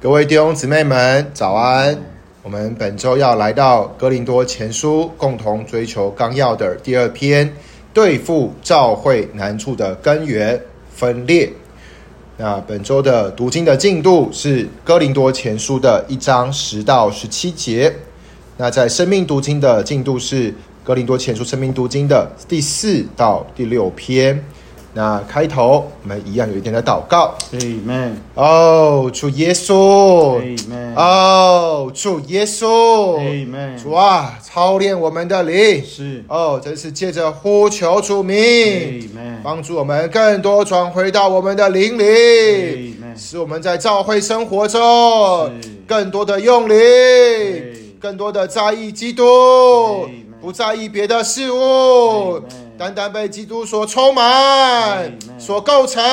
各位弟兄姊妹们，早安！我们本周要来到哥林多前书共同追求纲要的第2篇，对付教会难处的根源分裂。那本周的读经的进度是哥林多前书的1章10到17节。那在生命读经的进度是哥林多前書生命读经的第4到第6篇。那开头我们一样有一点的祷告。 Amen。 哦，主耶稣。 Amen。 哦，主耶稣。 Amen。 主啊，操练我们的灵。 是。 哦，这是借着呼求主名。 Amen。 帮助我们更多转回到我们的灵里。 Amen。 使我们在教会生活中更多的用灵，更多的在意基督，不在意别的事物，单单被基督所充满，所构成。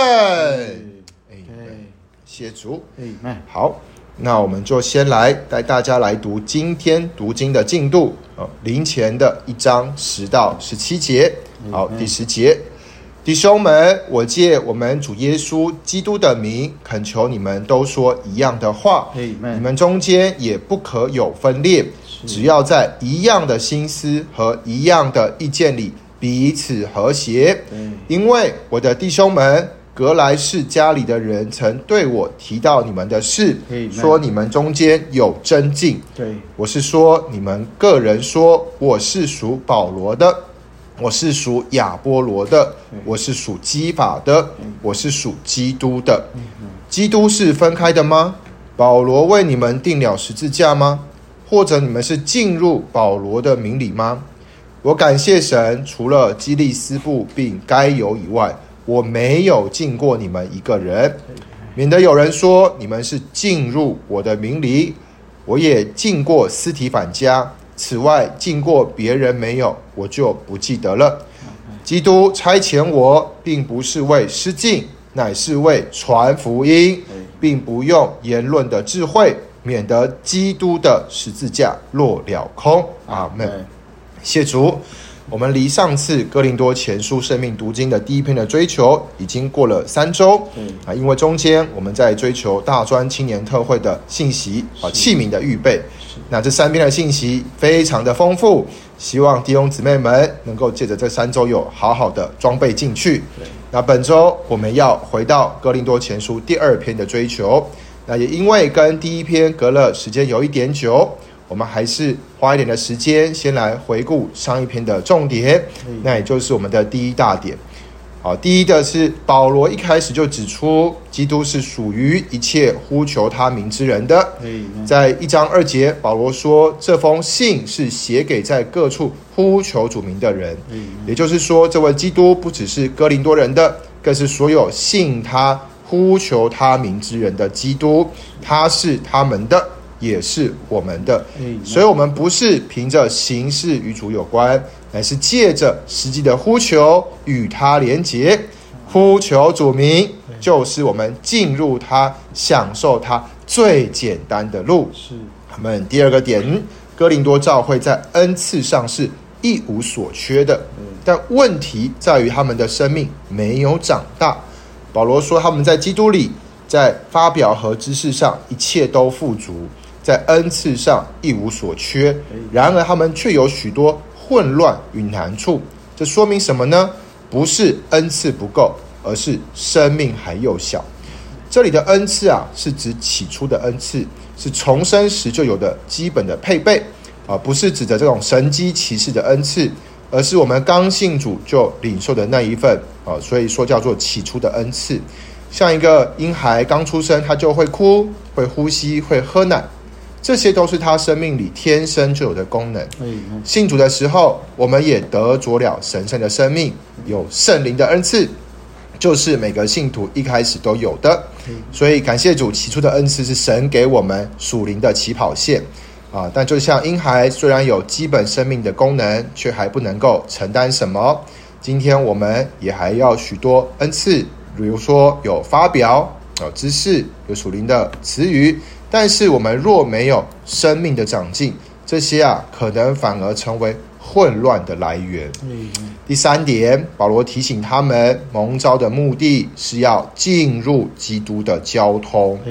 谢主。好，那我们就先来带大家来读今天读经的进度，灵前的1章10到17节。好，第10节，弟兄们，我借我们主耶稣基督的名，恳求你们都说一样的话，你们中间也不可有分裂，只要在一样的心思和一样的意见里彼此和谐。因为我的弟兄们，格莱士家里的人曾对我提到你们的事，说你们中间有争竞。我是说，你们个人说，我是属保罗的，我是属亚波罗的，我是属基法的，我是属基督的。基督是分开的吗？保罗为你们定了十字架吗？或者你们是进入保罗的名里吗？我感谢神，除了基利斯布并该犹以外，我没有进过你们一个人，免得有人说你们是进入我的名里。我也进过斯提反家，此外进过别人没有，我就不记得了。基督差遣我，并不是为失敬，乃是为传福音，并不用言论的智慧，免得基督的十字架落了空。阿们。谢主。我们离上次哥林多前书生命读经的第1篇的追求已经过了3周，因为中间我们在追求大专青年特会的信息器皿的预备，那这3篇的信息非常的丰富，希望弟兄姊妹们能够借着这3周有好好的装备进去。那本周我们要回到哥林多前书第2篇的追求，那也因为跟第1篇隔了时间有一点久，我们还是花一点的时间先来回顾上一篇的重点，那也就是我们的第1大点。好，第一的是保罗一开始就指出基督是属于一切呼求他名之人的。在1章2节，保罗说这封信是写给在各处呼求主名的人，也就是说这位基督不只是哥林多人的，更是所有信他呼求他名之人的基督，他是他们的，也是我们的。所以我们不是凭着形式与主有关，乃是借着实际的呼求与他连结。呼求主名就是我们进入他享受他最简单的路。我们第2个点，哥林多教会在恩赐上是一无所缺的，但问题在于他们的生命没有长大。保罗说他们在基督里，在发表和知识上一切都富足，在恩赐上一无所缺，然而他们却有许多混乱与难处。这说明什么呢？不是恩赐不够，而是生命还幼小。这里的恩赐是指起初的恩赐，是重生时就有的基本的配备，不是指的这种神机骑士的恩赐，而是我们刚信主就领受的那一份，所以说叫做起初的恩赐。像一个婴孩刚出生，他就会哭，会呼吸，会喝奶，这些都是他生命里天生就有的功能。信主的时候，我们也得着了神圣的生命，有圣灵的恩赐，就是每个信徒一开始都有的。所以感谢主，起初的恩赐是神给我们属灵的起跑线。但就像婴孩虽然有基本生命的功能，却还不能够承担什么。今天我们也还要许多恩赐，比如说有发表，有知识，有属灵的词语，但是我们若没有生命的长进，这些可能反而成为混乱的来源。第3点，保罗提醒他们蒙召的目的是要进入基督的交通。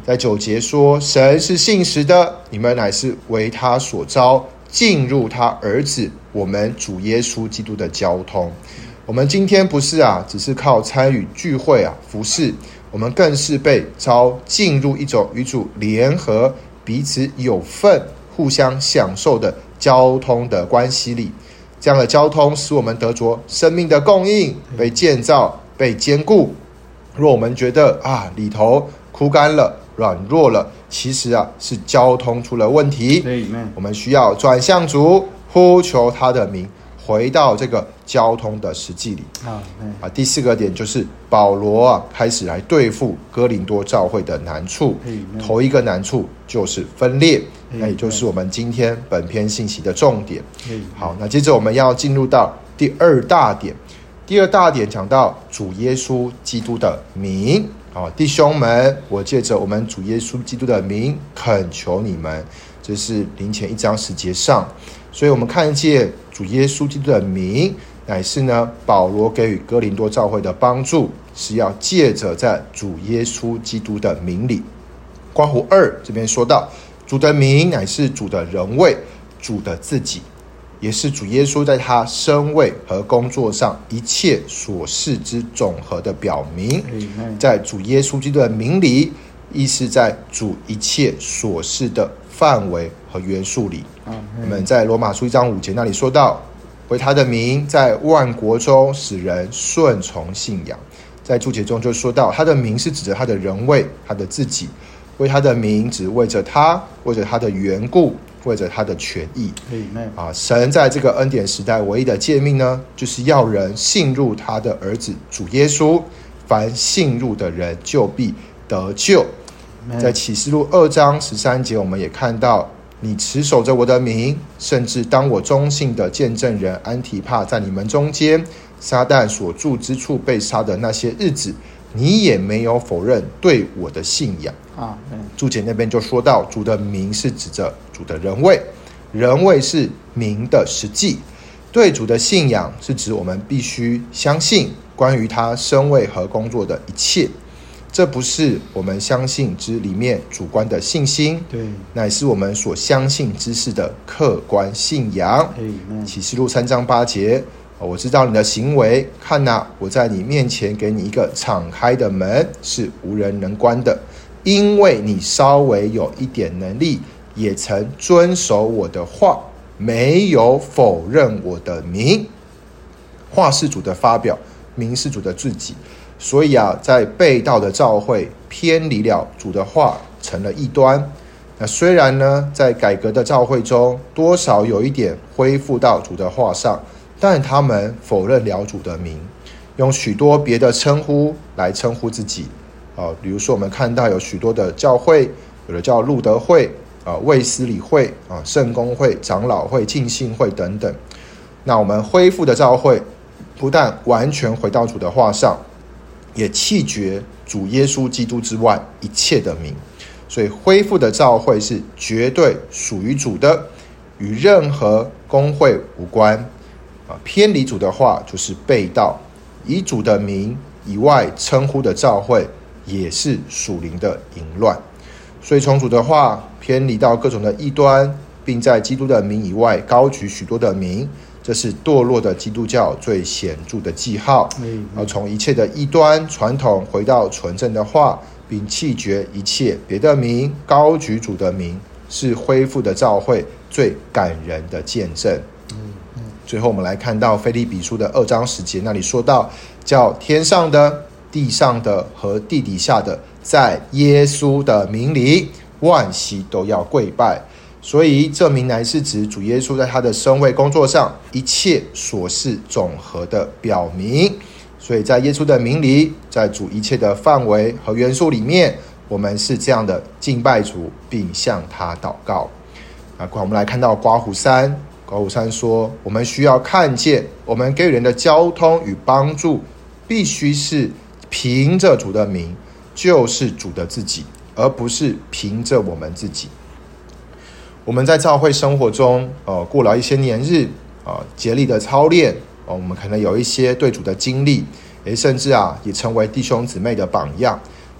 在9节说，神是信实的，你们乃是为他所招，进入他儿子我们主耶稣基督的交通。我们今天不是只是靠参与聚会服事，我们更是被招进入一种与主联合、彼此有份、互相享受的交通的关系里。这样的交通使我们得着生命的供应，被建造、被坚固。若我们觉得里头枯干了、软弱了，其实是交通出了问题。我们需要转向主，呼求他的名，回到这个交通的实际里。第4个点就是保罗开始来对付哥林多教会的难处。头一个难处就是分裂，那也就是我们今天本篇信息的重点。好，那接着我们要进入到第2大点。第2大点讲到主耶稣基督的名。弟兄们，我借着我们主耶稣基督的名恳求你们，这是林前1章10节上。所以我们看见主耶稣基督的名乃是保罗给予哥林多教会的帮助，是要借着在主耶稣基督的名里。括弧2这边说到，主的名乃是主的人位，主的自己，也是主耶稣在他身位和工作上一切所事之总和的表明。在主耶稣基督的名里，亦是在主一切所事的范围和元素里。我们在罗马书1章5节那里说到，为他的名在万国中使人顺从信仰。在注解中就说到，他的名是指着他的人位，他的自己，为他的名只为着他，为着他的缘故，为着他的权益。神在这个恩典时代唯一的诫命呢，就是要人信入他的儿子主耶稣，凡信入的人就必得救。在启示录2章13节，我们也看到，你持守着我的名，甚至当我忠信的见证人安提帕在你们中间，撒旦所住之处被杀的那些日子，你也没有否认对我的信仰。注解那边就说到，主的名是指着主的人位，人位是名的实际。对主的信仰是指我们必须相信关于他身位和工作的一切，这不是我们相信之里面主观的信心，乃是我们所相信之事的客观信仰。启示录3章8节，我知道你的行为，看我在你面前给你一个敞开的门，是无人能关的，因为你稍微有一点能力，也曾遵守我的话，没有否认我的名。话是主的发表，名是主的自己。所以在被盗的教会偏离了主的话，成了异端。那虽然呢，在改革的教会中多少有一点恢复到主的话上，但他们否认了主的名，用许多别的称呼来称呼自己。比如说我们看到有许多的教会，有的叫路德会、卫斯理会、圣公会、长老会、浸信会等等。那我们恢复的教会不但完全回到主的话上，也弃绝主耶稣基督之外一切的名。所以恢复的教会是绝对属于主的，与任何公会无关。偏离主的话就是背道，以主的名以外称呼的教会也是属灵的淫乱。所以从主的话偏离到各种的异端，并在基督的名以外高举许多的名，这是堕落的基督教最显著的记号。要从一切的异端传统回到纯正的话，并弃绝一切别的名，高举主的名，是恢复的教会最感人的见证。最后我们来看到腓立比书的2章10节，那里说到，叫天上的、地上的和地底下的，在耶稣的名里，万膝都要跪拜。所以这名乃是指主耶稣在他的身位工作上一切所事总和的表明。所以在耶稣的名里，在主一切的范围和元素里面，我们是这样的敬拜主，并向他祷告。我们来看到刮胡3说，我们需要看见我们给予人的交通与帮助必须是凭着主的名，就是主的自己，而不是凭着我们自己。我们在教会生活中过了一些年日，竭力的操练，我们可能有一些对主的经历，甚至也成为弟兄姊妹的榜样。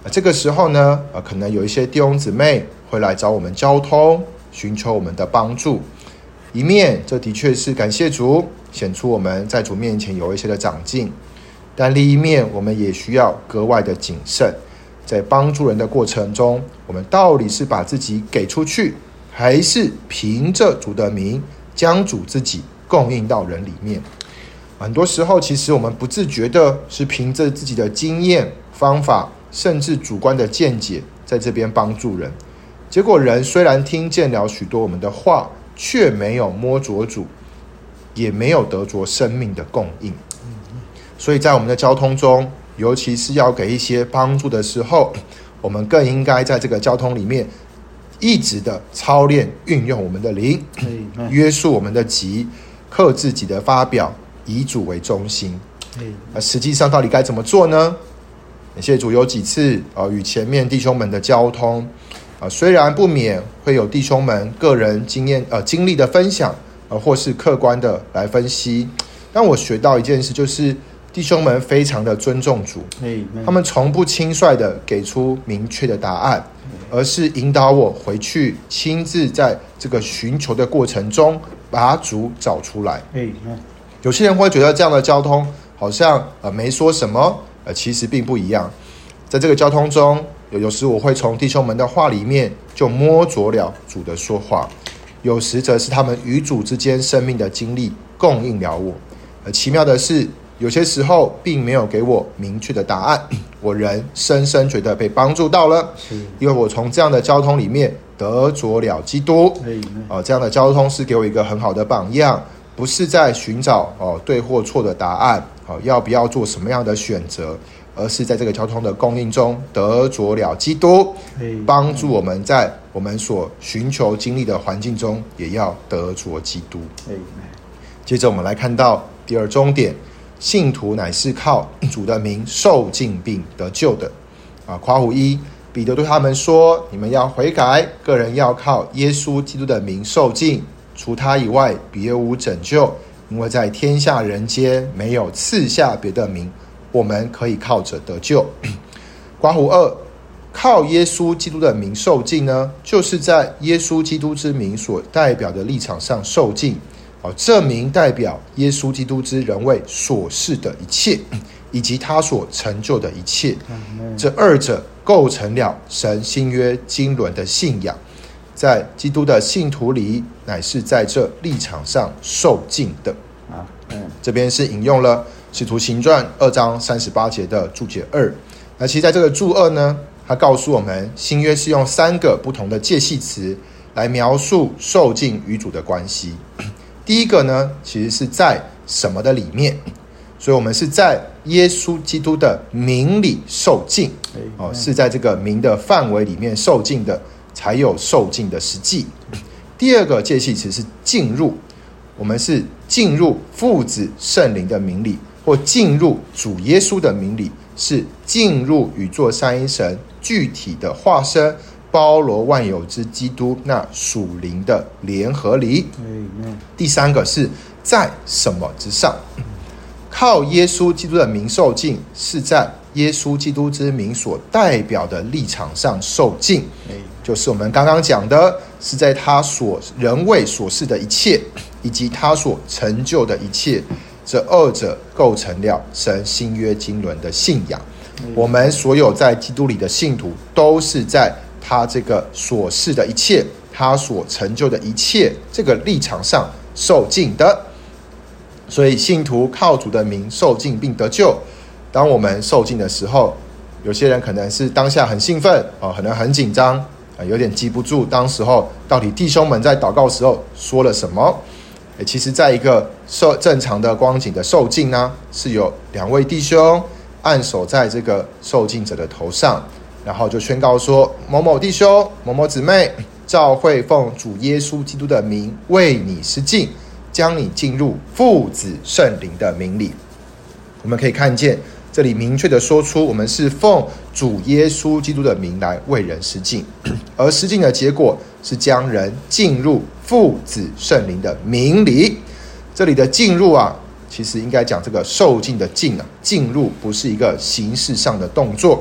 这个时候呢，可能有一些弟兄姊妹会来找我们交通，寻求我们的帮助。一面这的确是感谢主，显出我们在主面前有一些的长进，但另一面我们也需要格外的谨慎，在帮助人的过程中，我们到底是把自己给出去，还是凭着主的名将主自己供应到人里面？很多时候其实我们不自觉的是凭着自己的经验方法，甚至主观的见解在这边帮助人，结果人虽然听见了许多我们的话，却没有摸着主，也没有得着生命的供应。所以在我们的交通中，尤其是要给一些帮助的时候，我们更应该在这个交通里面一直的操练运用我们的灵，约束我们的己，克制己的发表，以主为中心。实际上到底该怎么做呢？感谢主，有几次与前面弟兄们的交通，虽然不免会有弟兄们个人经历的分享，或是客观的来分析，但我学到一件事，就是弟兄们非常的尊重主，他们从不轻率的给出明确的答案，而是引导我回去亲自在这个寻求的过程中把主找出来。有些人会觉得这样的交通好像没说什么，其实并不一样。在这个交通中，有时我会从弟兄们的话里面就摸着了主的说话，有时则是他们与主之间生命的经历供应了我。奇妙的是，有些时候并没有给我明确的答案，我仍深深觉得被帮助到了，因为我从这样的交通里面得着了基督。这样的交通是给我一个很好的榜样，不是在寻找对或错的答案，要不要做什么样的选择，而是在这个交通的供应中得着了基督，帮助我们在我们所寻求经历的环境中也要得着基督。接着我们来看到第二重点，信徒乃是靠主的名受尽并得救的。括弧1，彼得对他们说，你们要悔改，个人要靠耶稣基督的名受尽，除他以外别无拯救，因为在天下人间没有赐下别的名，我们可以靠着得救。括弧2，靠耶稣基督的名受尽呢，就是在耶稣基督之名所代表的立场上受尽。这名代表耶稣基督之人为所事的一切，以及他所成就的一切，这二者构成了神新约经纶的信仰，在基督的信徒里乃是在这立场上受尽的。这边是引用了使徒行传2章38节的注解2。那其实在这个注2呢，它告诉我们新约是用3个不同的介系词来描述受尽与主的关系。第一个呢，其实是在什么的里面，所以我们是在耶稣基督的名里受尽，是在这个名的范围里面受尽的，才有受尽的实际。第二个介系词是进入，我们是进入父子圣灵的名里，或进入主耶稣的名里，是进入宇宙三一神具体的化身，包罗万有之基督那属灵的联合里。第三个是在什么之上，靠耶稣基督的名受尽，是在耶稣基督之名所代表的立场上受尽，就是我们刚刚讲的，是在他所人为所事的一切，以及他所成就的一切，这二者构成了神新约经纶的信仰。我们所有在基督里的信徒，都是在他这个所事的一切，他所成就的一切这个立场上受尽的。所以信徒靠主的名受尽并得救。当我们受尽的时候，有些人可能是当下很兴奋，可能很紧张，有点记不住当时候到底弟兄们在祷告时候说了什么。其实在一个正常的光景的受尽呢，是有2位弟兄按手在这个受尽者的头上，然后就宣告说，某某弟兄某某姊妹，教会奉主耶稣基督的名为你施浸，将你进入父子圣灵的名里。我们可以看见这里明确的说出，我们是奉主耶稣基督的名来为人施浸，而施浸的结果是将人进入父子圣灵的名里。这里的进入其实应该讲这个受浸的进入不是一个形式上的动作，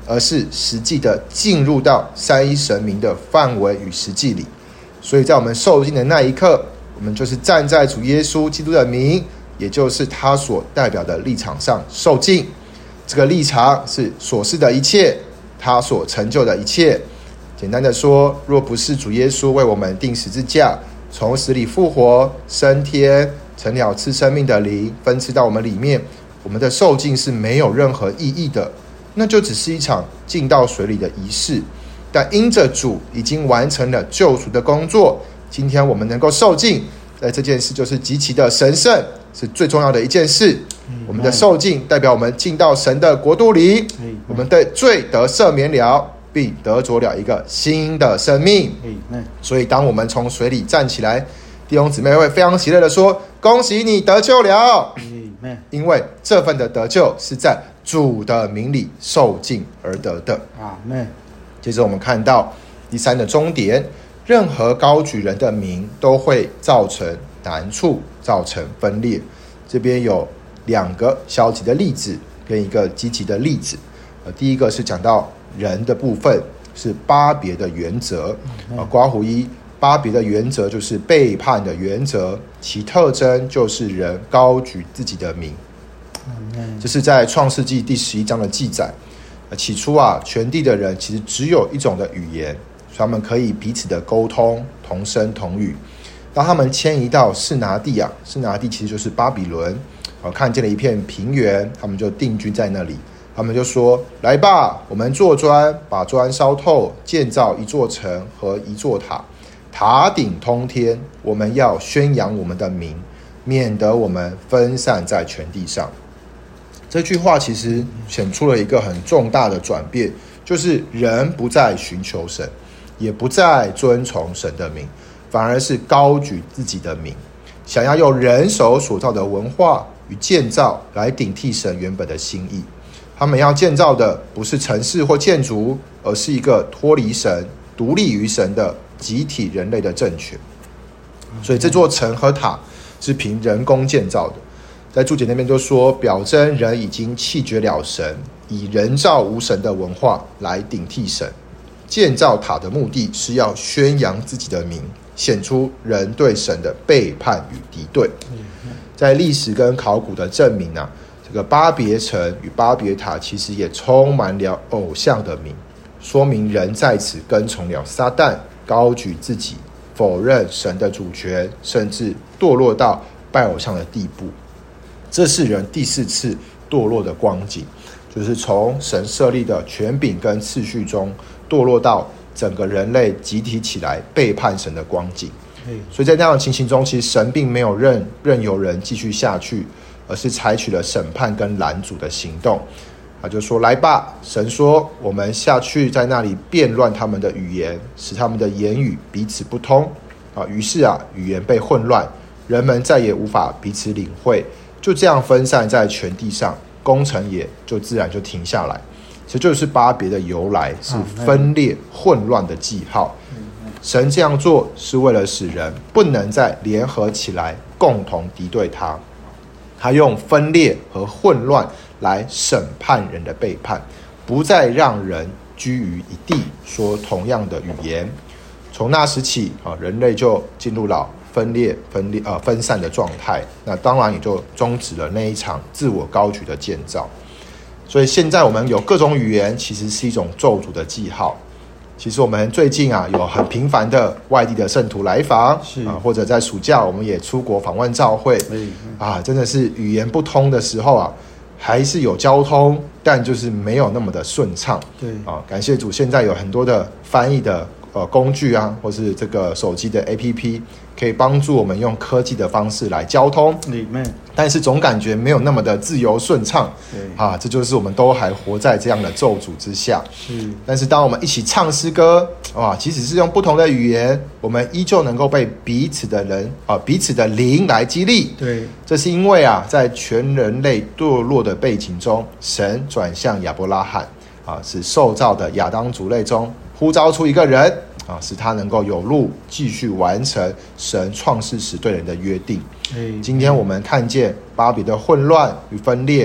而是实际的进入到三一神明的范围与实际里。所以在我们受浸的那一刻，我们就是站在主耶稣基督的名，也就是他所代表的立场上受浸。这个立场是所示的一切，他所成就的一切。简单的说，若不是主耶稣为我们钉十字架，从死里复活升天，成了赐生命的灵分赐到我们里面，我们的受浸是没有任何意义的，那就只是一场浸到水里的仪式。但因着主已经完成了救赎的工作，今天我们能够受浸，在这件事就是极其的神圣，是最重要的一件事。我们的受浸代表我们进到神的国度里，我们的罪得赦免了，并得着了一个新的生命。所以当我们从水里站起来，弟兄姊妹会非常喜乐的说，恭喜你得救了，因为这份的得救是在主的名里受浸而得的。接着我们看到第三的终点，任何高举人的名都会造成难处，造成分裂。这边有2个消极的例子跟一个积极的例子。第一个是讲到人的部分，是巴别的原则。括弧1，巴别的原则就是背叛的原则，其特征就是人高举自己的名。这是在创世纪第11章的记载。起初全地的人其实只有一种的语言，所以他们可以彼此的沟通，同声同语。当他们迁移到示拿地示拿地其实就是巴比伦，看见了一片平原，他们就定居在那里。他们就说，来吧，我们做砖，把砖烧透，建造一座城和一座塔，塔顶通天，我们要宣扬我们的名，免得我们分散在全地上。这句话其实显出了一个很重大的转变，就是人不再寻求神，也不再遵从神的名，反而是高举自己的名，想要用人手所造的文化与建造来顶替神原本的心意。他们要建造的不是城市或建筑，而是一个脱离神、独立于神的集体人类的政权。所以这座城和塔是凭人工建造的。在注解那边就说，表征人已经弃绝了神，以人造无神的文化来顶替神。建造塔的目的是要宣扬自己的名，显出人对神的背叛与敌对。在历史跟考古的证明这个巴别城与巴别塔其实也充满了偶像的名，说明人在此跟从了撒旦，高举自己，否认神的主权，甚至堕落到拜偶像的地步。这是人第4次堕落的光景，就是从神设立的权柄跟次序中堕落到整个人类集体起来背叛神的光景。所以在那样的情形中，其实神并没有任由人继续下去，而是采取了审判跟拦阻的行动。他就说，来吧，神说，我们下去在那里变乱他们的语言，使他们的言语彼此不通。于是语言被混乱，人们再也无法彼此领会，就这样分散在全地上，工程也就自然就停下来。这就是巴别的由来，是分裂混乱的记号。神这样做是为了使人不能再联合起来共同敌对他，他用分裂和混乱来审判人的背叛，不再让人居于一地说同样的语言。从那时起人类就进入了分散的状态，那当然也就终止了那一场自我高举的建造。所以现在我们有各种语言，其实是一种咒诅的记号。其实我们最近有很频繁的外地的圣徒来访，或者在暑假我们也出国访问教会，真的是语言不通的时候还是有交通，但就是没有那么的顺畅。感谢主，现在有很多的翻译的工具或是这个手机的 APP 可以帮助我们用科技的方式来交通，但是总感觉没有那么的自由顺畅。这就是我们都还活在这样的咒诅之下。但是当我们一起唱诗歌，即使是用不同的语言，我们依旧能够被彼此的灵来激励。这是因为在全人类堕落的背景中，神转向亚伯拉罕，使受造的亚当族类中呼召出一个人，使他能够有路继续完成神创世时对人的约定。今天我们看见巴比的混乱与分裂，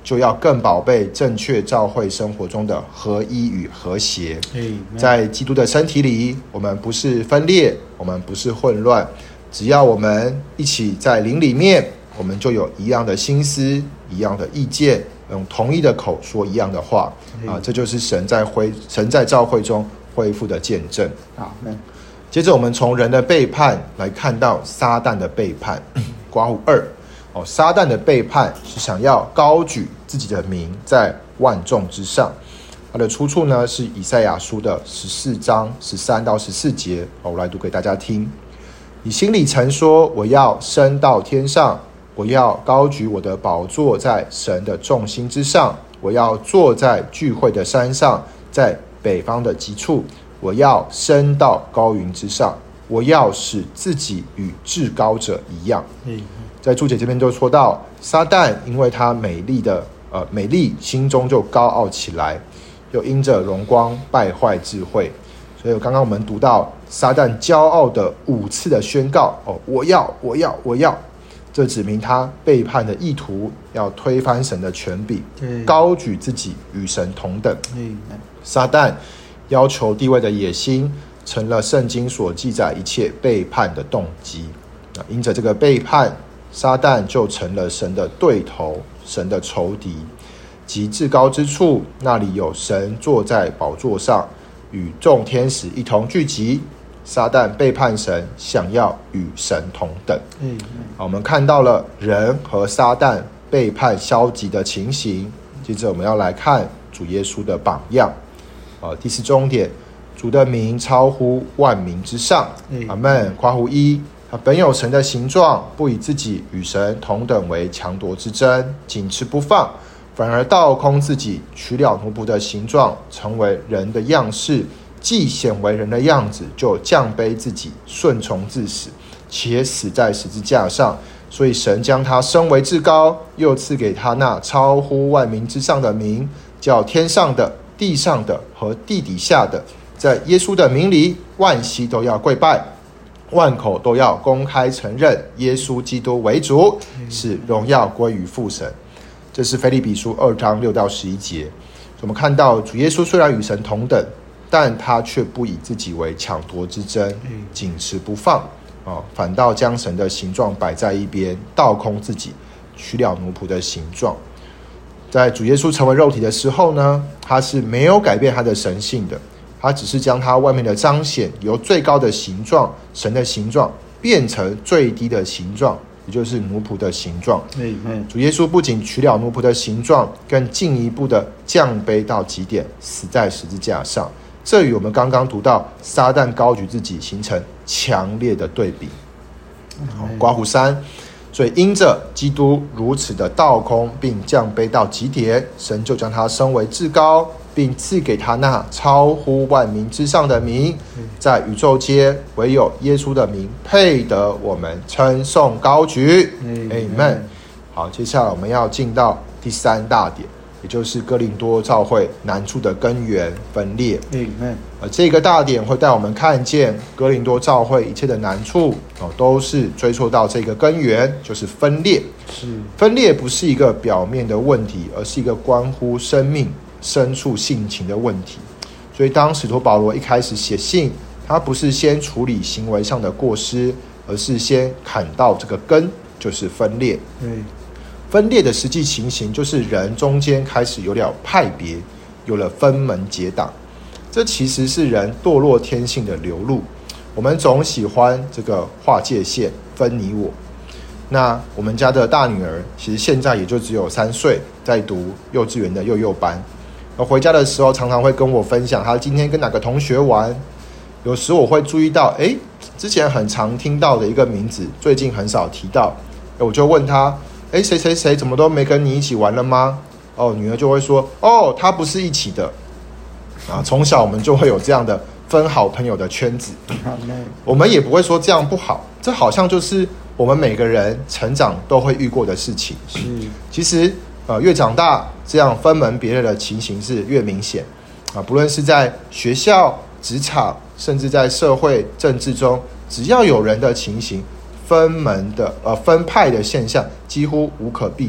就要更宝贝正确教会生活中的合一与和谐。在基督的身体里，我们不是分裂，我们不是混乱，只要我们一起在灵里面，我们就有一样的心思，一样的意见，用同一的口说一样的话这就是神在教会中恢复的见证。接着我们从人的背叛来看到撒旦的背叛。括弧2撒旦的背叛是想要高举自己的名在万众之上。它的出处呢是以赛亚书的14章13到14节我来读给大家听。你心里曾说，我要升到天上，我要高举我的宝座在神的众星之上，我要坐在聚会的山上，在北方的极处，我要升到高云之上，我要使自己与至高者一样。在注解这边就说到，撒旦因为他美丽，心中就高傲起来，又因着荣光败坏智慧。所以刚刚我们读到撒旦骄傲的5次的宣告我要，这指明他背叛的意图，要推翻神的权柄，高举自己与神同等。撒旦要求地位的野心成了圣经所记载一切背叛的动机。因着这个背叛，撒旦就成了神的对头，神的仇敌。及至高之处，那里有神坐在宝座上，与众天使一同聚集。撒旦背叛神，想要与神同等。我们看到了人和撒旦背叛消极的情形。接着我们要来看主耶稣的榜样。第4重点，主的名超乎万民之上。阿们。括弧1，他本有神的形状，不以自己与神同等为强夺之争，紧持不放，反而倒空自己，取了奴仆的形状，成为人的样式。既显为人的样子，就降卑自己，顺从至死，且死在十字架上。所以神将他升为至高，又赐给他那超乎万民之上的名，叫天上的、地上的和地底下的，在耶稣的名里，万膝都要跪拜，万口都要公开承认耶稣基督为主，使荣耀归于父神。这是腓立比书2章6到11节。我们看到主耶稣虽然与神同等，但他却不以自己为抢夺之争，紧持不放反倒将神的形状摆在一边，倒空自己，取了奴仆的形状。在主耶稣成为肉体的时候呢，他是没有改变他的神性的，他只是将他外面的彰显由最高的形状，神的形状，变成最低的形状，也就是奴仆的形状。主耶稣不仅取了奴仆的形状，更进一步的降卑到极点，死在十字架上。这与我们刚刚读到撒旦高举自己形成强烈的对比。括弧3，所以因着基督如此的倒空并降卑到极点，神就将他升为至高，并赐给他那超乎万民之上的名，在宇宙间唯有耶稣的名配得我们称颂高举。Amen。好，接下来我们要进到第3大点，也就是哥林多教会难处的根源分裂。这个大点会带我们看见哥林多教会一切的难处都是追溯到这个根源，就是分裂。分裂不是一个表面的问题，而是一个关乎生命深处性情的问题。所以当使徒保罗一开始写信，他不是先处理行为上的过失，而是先砍到这个根，就是分裂。分裂的实际情形就是人中间开始有了派别，有了分门结党。这其实是人堕落天性的流露。我们总喜欢这个划界线，分你我。那我们家的大女儿其实现在也就只有3岁，在读幼稚园的幼幼班。回家的时候常常会跟我分享她今天跟哪个同学玩。有时我会注意到之前很常听到的一个名字，最近很少提到。我就问她谁谁谁怎么都没跟你一起玩了吗？女儿就会说他不是一起的。从小我们就会有这样的分好朋友的圈子。我们也不会说这样不好，这好像就是我们每个人成长都会遇过的事情。其实越长大，这样分门别类的情形是越明显。不论是在学校、职场，甚至在社会政治中，只要有人的情形，分派的现象几乎无可避免。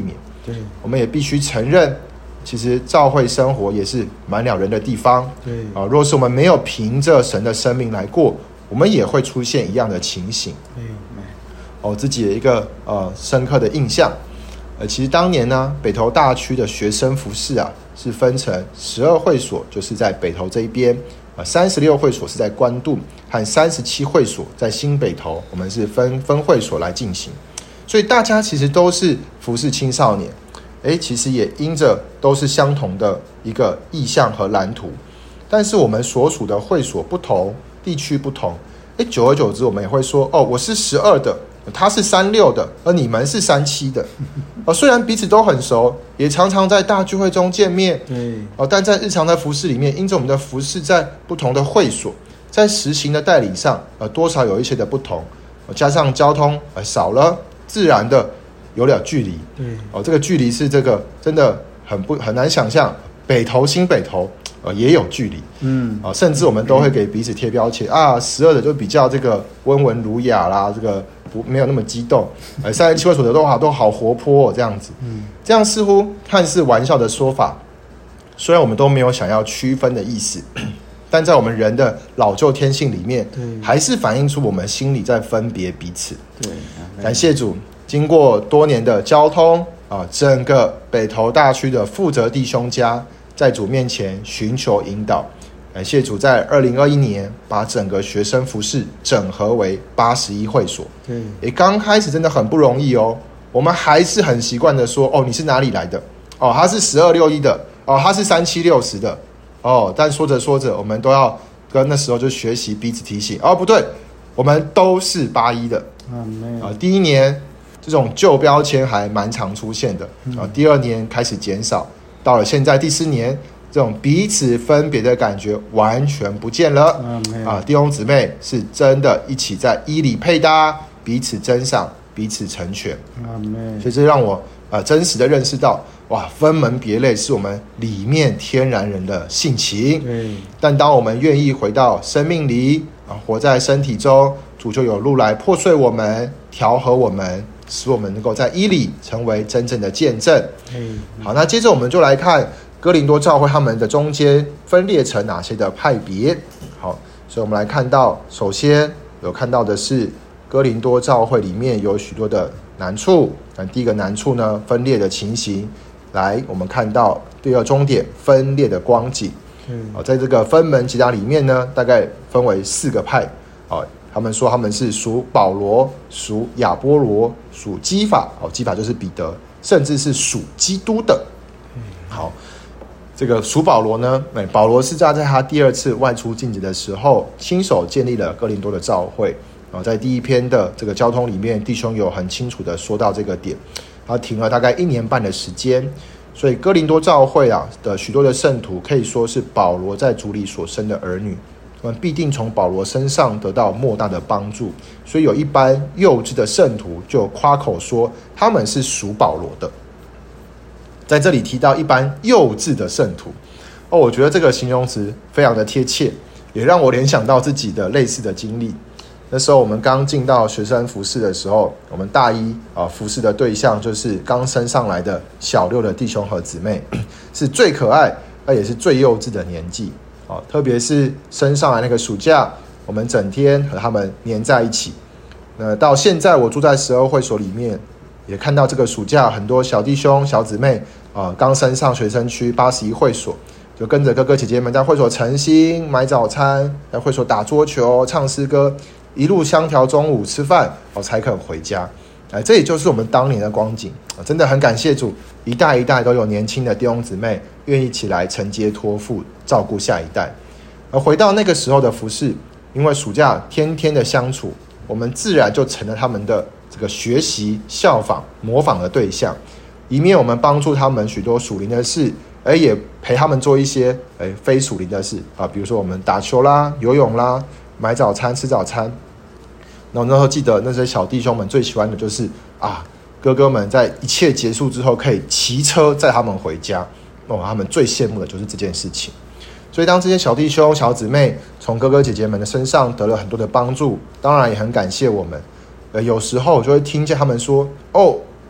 对， 我们也必须承认，其实教会生活也是蛮了人的地方。 对若是我们没有凭着神的生命来过，我们也会出现一样的情形。自己的一个深刻的印象。其实当年呢，北投大区的学生服事啊，是分成12会所，就是在北投这一边；36会所是在关渡，和37会所在新北投，我们是分会所来进行。所以大家其实都是服事青少年，其实也因着都是相同的一个意向和蓝图，但是我们所属的会所不同，地区不同，久而久之，我们也会说，我是12的。他是36的，而你们是37的。虽然彼此都很熟，也常常在大聚会中见面，但在日常的服事里面，因着我们的服事在不同的会所，在实行的带领上，多少有一些的不同，加上交通少了，自然的有了距离。这个距离是这个真的很难想象。北投新北投也有距离，甚至我们都会给彼此贴标签，12的就比较这个温文儒雅啦，这个没有那么激动，37会所的都好活泼这样子，这样似乎看似玩笑的说法，虽然我们都没有想要区分的意思，但在我们人的老旧天性里面，还是反映出我们心里在分别彼此。感谢主，经过多年的交通整个北投大区的负责弟兄家在主面前寻求引导，感谢主在2021年把整个学生服事整合为81会所。刚开始真的很不容易我们还是很习惯的说你是哪里来的他是1261的他是3760的但说着说着，我们都要跟那时候就学习彼此提醒不对，我们都是81的。第一年这种旧标签还蛮常出现的第二年开始减少，到了现在第4年，这种彼此分别的感觉完全不见了弟兄姊妹是真的一起在衣里配搭，彼此珍赏，彼此成全。所以这让我真实的认识到，分门别类是我们里面天然人的性情。但当我们愿意回到生命里活在身体中，主就有路来破碎我们，调和我们，使我们能够在衣里成为真正的见证。好，那接着我们就来看哥林多教会他们的中间分裂成哪些的派别。好，所以我们来看到，首先有看到的是哥林多教会里面有许多的难处。第一个难处呢，分裂的情形。来，我们看到第二中点分裂的光景。在这个分门结党里面呢，大概分为4个派。他们说他们是属保罗、属亚波罗、属基法，基法就是彼得，甚至是属基督的。好，这个属保罗呢，保罗是在他第2次外出尽职的时候，亲手建立了哥林多的教会。在第1篇的这个交通里面，弟兄有很清楚的说到这个点。他停了大概1年半的时间，所以哥林多教会的许多的圣徒可以说是保罗在主里所生的儿女，我们必定从保罗身上得到莫大的帮助。所以有一般幼稚的圣徒就夸口说他们是属保罗的。在这里提到一般幼稚的圣徒我觉得这个形容词非常的贴切，也让我联想到自己的类似的经历。那时候我们刚进到学生服事的时候，我们大一服事的对象就是刚升上来的小6的弟兄和姊妹，是最可爱也是最幼稚的年纪特别是升上来那个暑假，我们整天和他们黏在一起。到现在我住在12会所里面，也看到这个暑假很多小弟兄小姊妹刚升上学生区81会所，就跟着哥哥姐姐们在会所晨星买早餐，在会所打桌球唱诗歌，一路相调中午吃饭才肯回家。这也就是我们当年的光景。真的很感谢主，一代一代都有年轻的弟兄姊妹愿意起来承接托付，照顾下一代。而回到那个时候的服事，因为暑假天天的相处，我们自然就成了他们的这个学习效仿模仿的对象。一面我们帮助他们许多属灵的事，也陪他们做一些非属灵的事比如说我们打球啦、游泳啦、买早餐、吃早餐。然后那时候记得那些小弟兄们最喜欢的就是哥哥们在一切结束之后可以骑车载他们回家他们最羡慕的就是这件事情。所以当这些小弟兄小姊妹从哥哥姐姐们的身上得了很多的帮助，当然也很感谢我们。有时候我就会听见他们说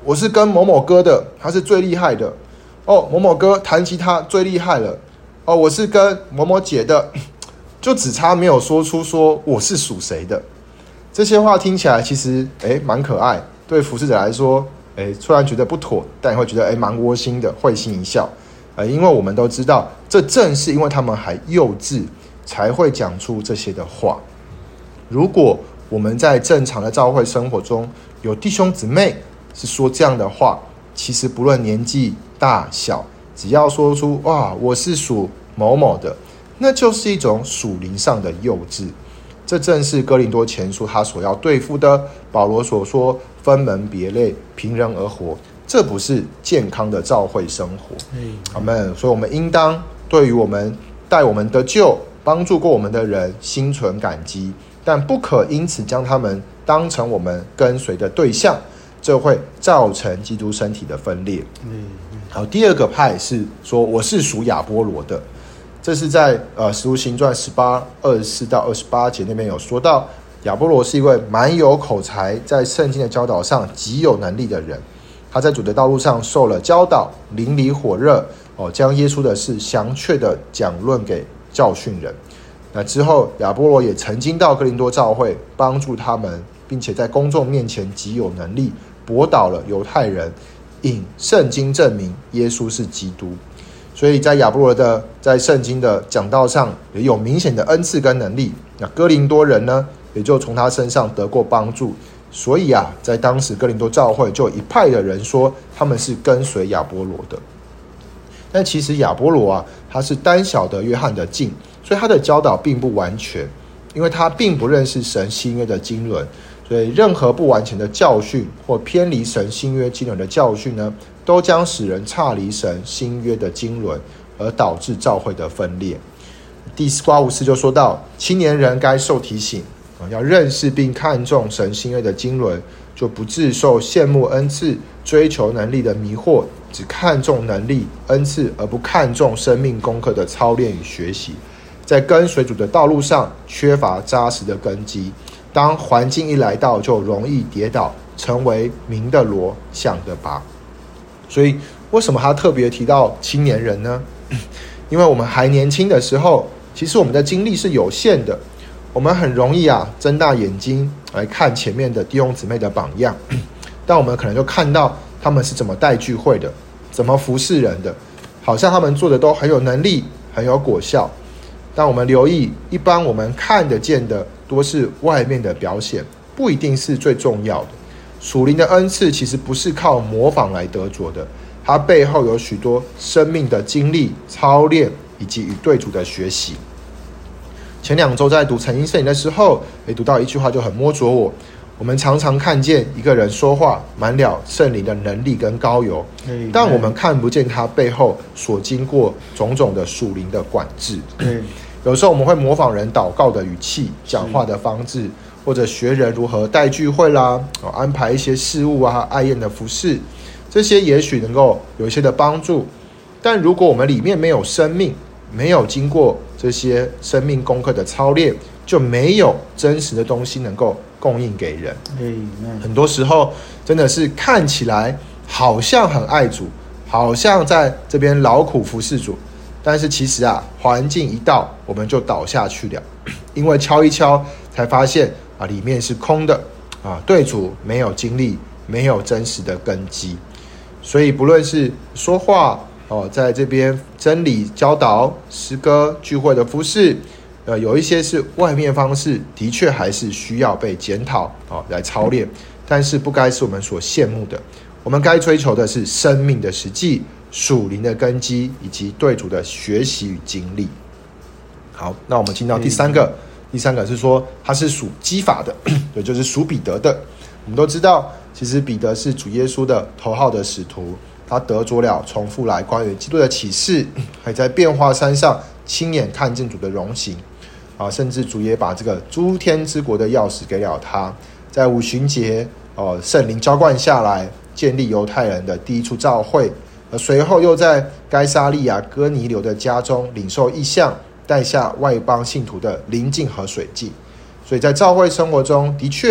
我是跟某某哥的，他是最厉害的。哦，某某哥弹吉他最厉害了。哦，我是跟某某姐的，就只差没有说出说我是属谁的。这些话听起来其实蛮可爱，对服侍者来说，虽然觉得不妥，但也会觉得蛮窝心的，会心一笑。因为我们都知道，这正是因为他们还幼稚，才会讲出这些的话。如果我们在正常的教会生活中有弟兄姊妹是说这样的话，其实不论年纪大小，只要说出哇我是属某某的，那就是一种属灵上的幼稚。这正是哥林多前书他所要对付的。保罗所说分门别类，凭人而活，这不是健康的教会生活。阿们。所以我们应当对于我们带我们得救帮助过我们的人心存感激，但不可因此将他们当成我们跟随的对象，这会造成基督身体的分裂。好，第二个派是说我是属亚波罗的，这是在使徒行传18:24到28节那边有说到，亚波罗是一位蛮有口才，在圣经的教导上极有能力的人。他在主的道路上受了教导，淋漓火热，将耶稣的事详确的讲论给教训人。那之后亚波罗也曾经到哥林多教会帮助他们，并且在公众面前极有能力，驳倒了犹太人，引圣经证明耶稣是基督。所以在亚波罗在圣经的讲道上也有明显的恩赐跟能力。那哥林多人呢，也就从他身上得过帮助。所以在当时哥林多教会就有一派的人说他们是跟随亚波罗的。但其实亚波罗他是单小的约翰的镜，所以他的教导并不完全，因为他并不认识神新约的经纶，所以任何不完全的教训或偏离神新约经纶的教训呢，都将使人岔离神新约的经纶，而导致教会的分裂。第454就说到，青年人该受提醒，要认识并看重神新约的经纶，就不致受羡慕恩赐、追求能力的迷惑，只看重能力、恩赐，而不看重生命功课的操练与学习。在跟随主的道路上缺乏扎实的根基，当环境一来到，就容易跌倒，成为鸣的锣，响的钹。所以为什么他特别提到青年人呢？因为我们还年轻的时候，其实我们的精力是有限的，我们很容易睁大眼睛来看前面的弟兄姊妹的榜样，但我们可能就看到他们是怎么带聚会的，怎么服侍人的，好像他们做的都很有能力，很有果效。但我们留意，一般我们看得见的多是外面的表现，不一定是最重要的。属灵的恩赐其实不是靠模仿来得着的，它背后有许多生命的经历、操练以及与对主的学习。前2周在读诚心圣言的时候，读到一句话就很摸着我。我们常常看见一个人说话满了圣灵的能力跟膏油，但我们看不见他背后所经过种种的属灵的管制。有时候我们会模仿人祷告的语气、讲话的方式，或者学人如何带聚会啦，安排一些事务爱宴的服事，这些也许能够有一些的帮助。但如果我们里面没有生命，没有经过这些生命功课的操练，就没有真实的东西能够供应给人。很多时候真的是看起来好像很爱主，好像在这边劳苦服侍主，但是其实环境一到我们就倒下去了，因为敲一敲才发现里面是空的，对主没有经历，没有真实的根基。所以不论是说话在这边真理教导、诗歌聚会的服事，有一些是外面方式，的确还是需要被检讨来操练，但是不该是我们所羡慕的。我们该追求的是生命的实际、属灵的根基，以及对主的学习与经历。好，那我们进到第三个是说他是属基法的，也就是属彼得的。我们都知道，其实彼得是主耶稣的头号的使徒，他得着了重复来关于基督的启示，还在变化山上亲眼看见主的荣行。甚至主也把这个诸天之国的钥匙给了他，在五旬节圣灵浇灌下来，建立犹太人的第一处教会，随后又在该撒利亚哥尼流的家中领受异象，带下外邦信徒的灵境和水镜。所以在教会生活中的确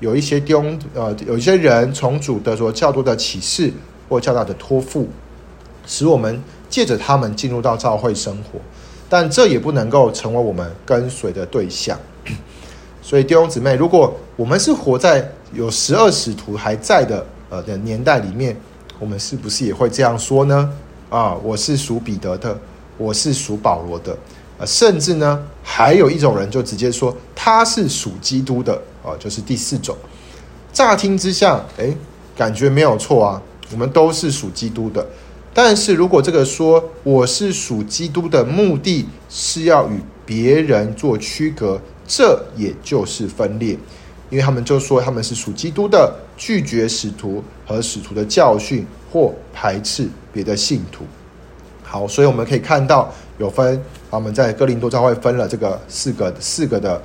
有一些有一些人从主得着较多的启示或较大的托付，使我们借着他们进入到教会生活，但这也不能够成为我们跟随的对象。所以弟兄姊妹，如果我们是活在有12使徒还在的年代里面，我们是不是也会这样说呢？我是属彼得的，我是属保罗的，甚至呢，还有一种人就直接说他是属基督的，就是第4种。乍听之下，感觉没有错啊，我们都是属基督的。但是如果这个说我是属基督的目的是要与别人做区隔，这也就是分裂，因为他们就说他们是属基督的，拒绝使徒和使徒的教训，或排斥别的信徒。好，所以我们可以看到有分，我们在哥林多教会分了这个四个的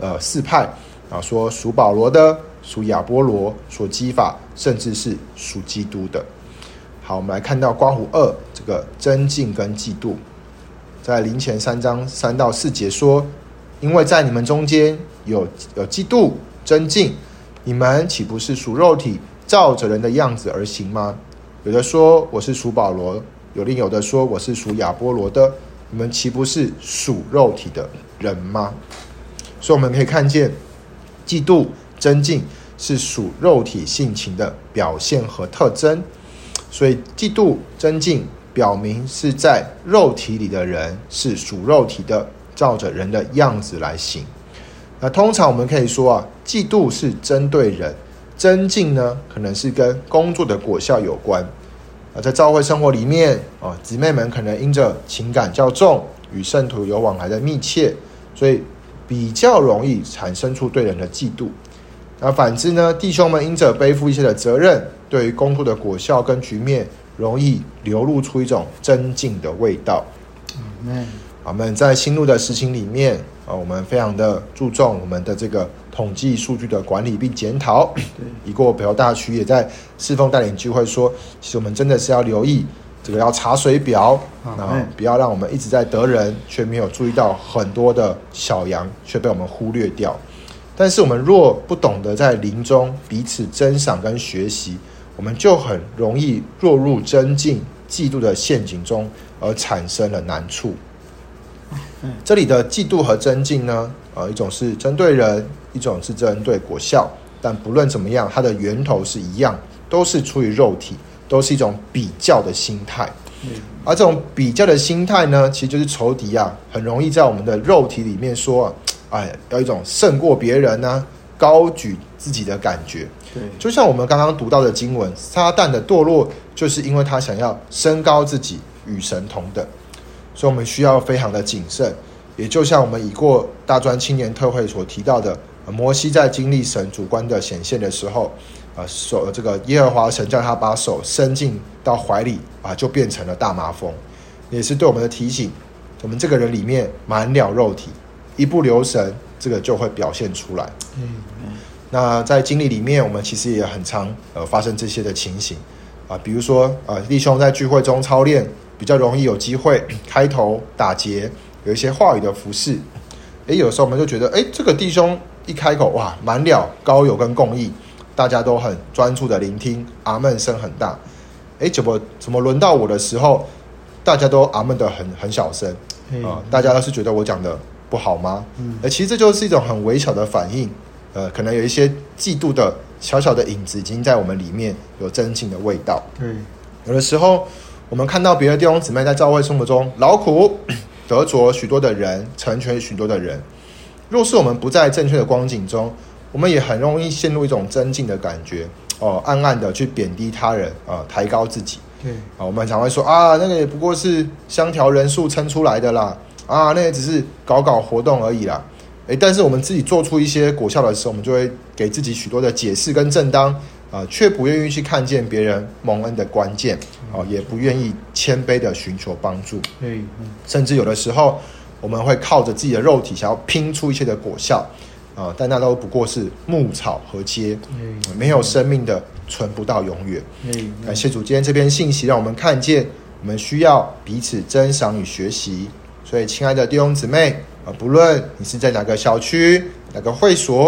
4派说属保罗的，属亚波罗，属基法，甚至是属基督的。好，我们来看到刮胡2这个争竞跟嫉妒，在林前3章3到4节说，因为在你们中间有嫉妒争竞，你们岂不是属肉体，照着人的样子而行吗？有的说我是属保罗，另有的说我是属亚波罗的，你们岂不是属肉体的人吗？所以我们可以看见嫉妒争竞是属肉体性情的表现和特征。所以嫉妒争竞表明是在肉体里的人是属肉体的，照着人的样子来行。那通常我们可以说嫉妒是针对人，争竞呢可能是跟工作的果效有关。在教会生活里面姊妹们可能因着情感较重，与圣徒有往来的密切，所以比较容易产生出对人的嫉妒。那反之呢，弟兄们因着背负一些的责任，对于工作的果效跟局面，容易流露出一种争竞的味道。我们在新路的实行里面我们非常的注重我们的这个统计数据的管理并检讨。一过北投大区也在侍奉带领聚会说，其实我们真的是要留意这个要查水表，不要让我们一直在得人，却没有注意到很多的小羊却被我们忽略掉。但是我们若不懂得在灵中彼此珍赏跟学习，我们就很容易落入争竞嫉妒的陷阱中，而产生了难处。这里的嫉妒和争竞呢，一种是针对人，一种是针对果效，但不论怎么样，它的源头是一样，都是出于肉体，都是一种比较的心态。而这种比较的心态呢，其实就是仇敌很容易在我们的肉体里面说要一种胜过别人高举自己的感觉。就像我们刚刚读到的经文，撒旦的堕落就是因为他想要升高自己，与神同等。所以我们需要非常的谨慎。也就像我们已过大专青年特会所提到的，摩西在经历神主观的显现的时候，这个耶和华神叫他把手伸进到怀里就变成了大麻风，也是对我们的提醒。我们这个人里面满了肉体，一不留神，这个就会表现出来。那在经历里面，我们其实也很常发生这些的情形比如说弟兄在聚会中操练，比较容易有机会开头打结，有一些话语的服事。有时候我们就觉得这个弟兄一开口，哇，满了高油跟共义，大家都很专注的聆听，阿们声很大。怎么轮到我的时候，大家都阿们的很小声大家都是觉得我讲的不好吗？其实这就是一种很微小的反应，可能有一些嫉妒的小小的影子已经在我们里面有增进的味道。有的时候我们看到别的弟兄姊妹在教会生活中劳苦得着许多的人，成全许多的人，若是我们不在正确的光景中，我们也很容易陷入一种增进的感觉暗暗的去贬低他人抬高自己。我们常会说那个也不过是相调人数称出来的啦，那个只是搞活动而已啦。但是我们自己做出一些果效的时候，我们就会给自己许多的解释跟正当却不愿意去看见别人蒙恩的关键也不愿意谦卑的寻求帮助。甚至有的时候我们会靠着自己的肉体想要拼出一些的果效但那都不过是牧草和秸，没有生命的存不到永远。感谢主，今天这篇信息让我们看见我们需要彼此珍赏与学习。所以亲爱的弟兄姊妹不论你是在哪个小区哪个会所，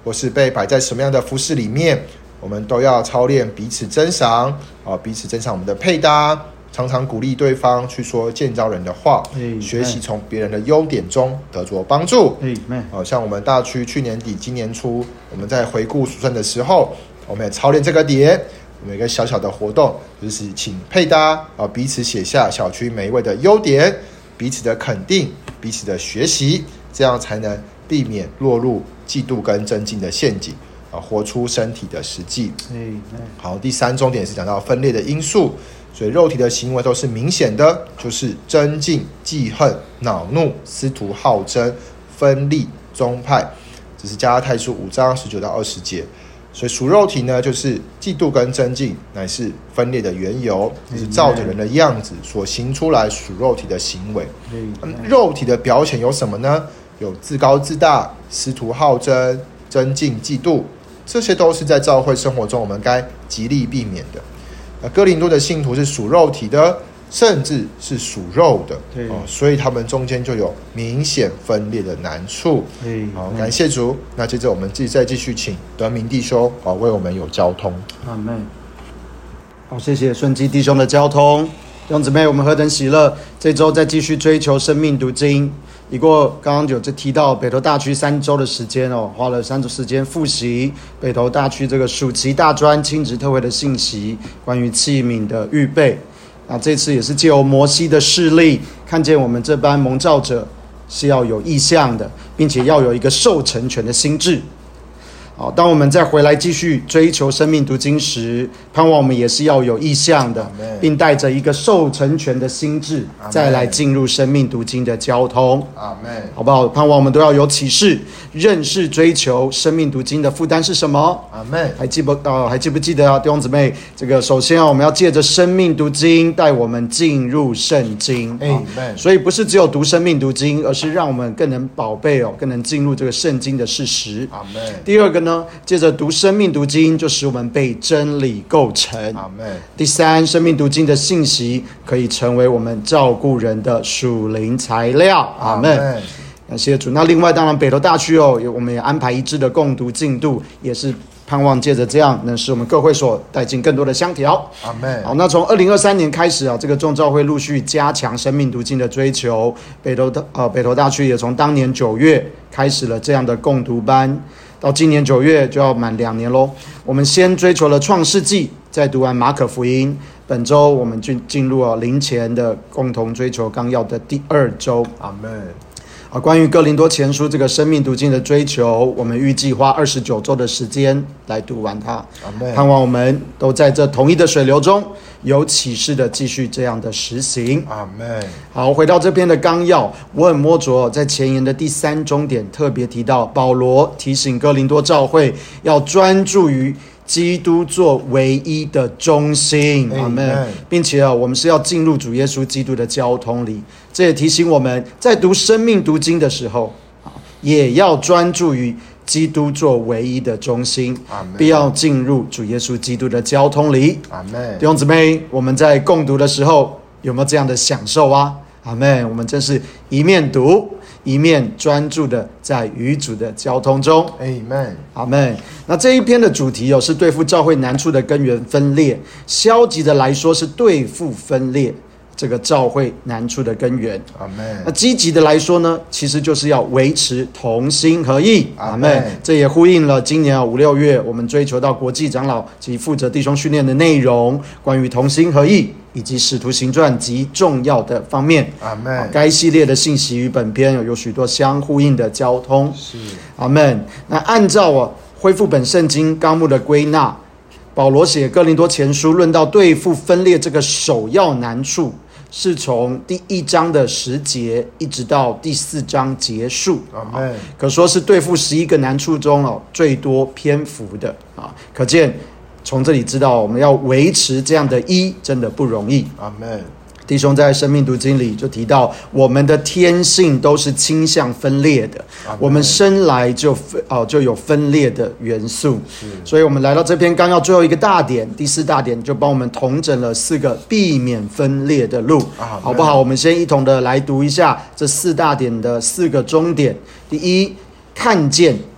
或是被摆在什么样的服饰里面，我们都要操练彼此珍赏彼此珍赏我们的配搭，常常鼓励对方去说建造人的话，学习从别人的优点中得着帮助。像我们大区去年底今年初我们在回顾属圣的时候，我们也操练这个点。我们有一个小小的活动，就是请配搭彼此写下小区每一位的优点，彼此的肯定，彼此的学习，这样才能避免落入嫉妒跟争竞的陷阱活出身体的实际。好，第三重点是讲到分裂的因素，所以肉体的行为都是明显的，就是争竞、记恨、恼怒、私图好争、分立、宗派，这是加拉太书5章19到20节。所以属肉体呢，就是嫉妒跟争竞，乃是分裂的缘由，就是照着人的样子所行出来属肉体的行为。肉体的表现有什么呢？有自高自大、私图好争、争竞、嫉妒，这些都是在教会生活中我们该极力避免的。哥林多的信徒是属肉体的，甚至是属肉的所以他们中间就有明显分裂的难处。好，感谢主。那接着我们再继续请德明弟兄为我们有交通。 阿们。好，谢谢顺基弟兄的交通。弟兄姊妹，我们何等喜乐！这周再继续追求生命读经。不过刚刚有提到北投大区3周的时间花了3周时间复习北投大区这个暑期大专亲职特会的信息，关于器皿的预备。那这次也是借由摩西的事例，看见我们这班蒙召者是要有意向的，并且要有一个受成全的心志。好，当我们再回来继续追求生命读经时，盼望我们也是要有意向的，并带着一个受成全的心志，再来进入生命读经的交通。好不好？盼望我们都要有启示，认识追求生命读经的负担是什么。还记不记得弟兄姊妹？这个首先我们要借着生命读经带我们进入圣经。所以不是只有读生命读经，而是让我们更能宝贝更能进入这个圣经的事实。第二个呢，借着读生命读经，就使我们被真理构成。第三，生命读经的信息可以成为我们照顾人的属灵材料。阿们。感谢主。那另外当然北投大区我们也安排一致的共读进度，也是盼望借着这样能使我们各会所带进更多的香调。 阿们。 好，那从2023年开始这个众召会陆续加强生命读经的追求。北投大区也从当年9月开始了这样的共读班，到今年9月就要满2年咯。我们先追求了创世纪，再读完马可福音，本周我们就进入了灵前的共同追求纲要的第2周。 阿们。 关于哥林多前书这个生命读经的追求，我们预计花29周的时间来读完它。盼望我们都在这同一的水流中有启示的继续这样的实行。 阿们。 好，回到这篇的纲要，我很摸着在前言的第3中点特别提到，保罗提醒哥林多教会要专注于基督做唯一的中心。阿们。并且我们是要进入主耶稣基督的交通里。这也提醒我们在读生命读经的时候，也要专注于基督做唯一的中心，必要进入主耶稣基督的交通里。 阿们。 弟兄姊妹，我们在共读的时候有没有这样的享受啊？阿们。我们真是一面读一面专注的在与主的交通中。阿们。那这一篇的主题是对付教会难处的根源分裂，消极的来说是对付分裂这个教会难处的根源。 阿们。 那积极的来说呢，其实就是要维持同心合意。阿们。这也呼应了今年5、6月我们追求到国际长老及负责弟兄训练的内容，关于同心合意以及使徒行传极重要的方面。 阿们。 该系列的信息与本篇有许多相呼应的交通。 是。 阿们。那按照恢复本圣经纲目的归纳，保罗写哥林多前书论到对付分裂这个首要难处，是从第1章的10节一直到第4章结束。可说是对付11个难处中最多篇幅的。可见从这里知道我们要维持这样的真的不容易。 阿们。 弟兄在生命读经里就提到，我们的天性都是倾向分裂的，我们生来就有分裂的元素。所以我们来到这篇纲要最后一个大点，第4大点就帮我们统整了4个避免分裂的路。好不好？我们先一同的来读一下这4大点的4个终点。第一，看见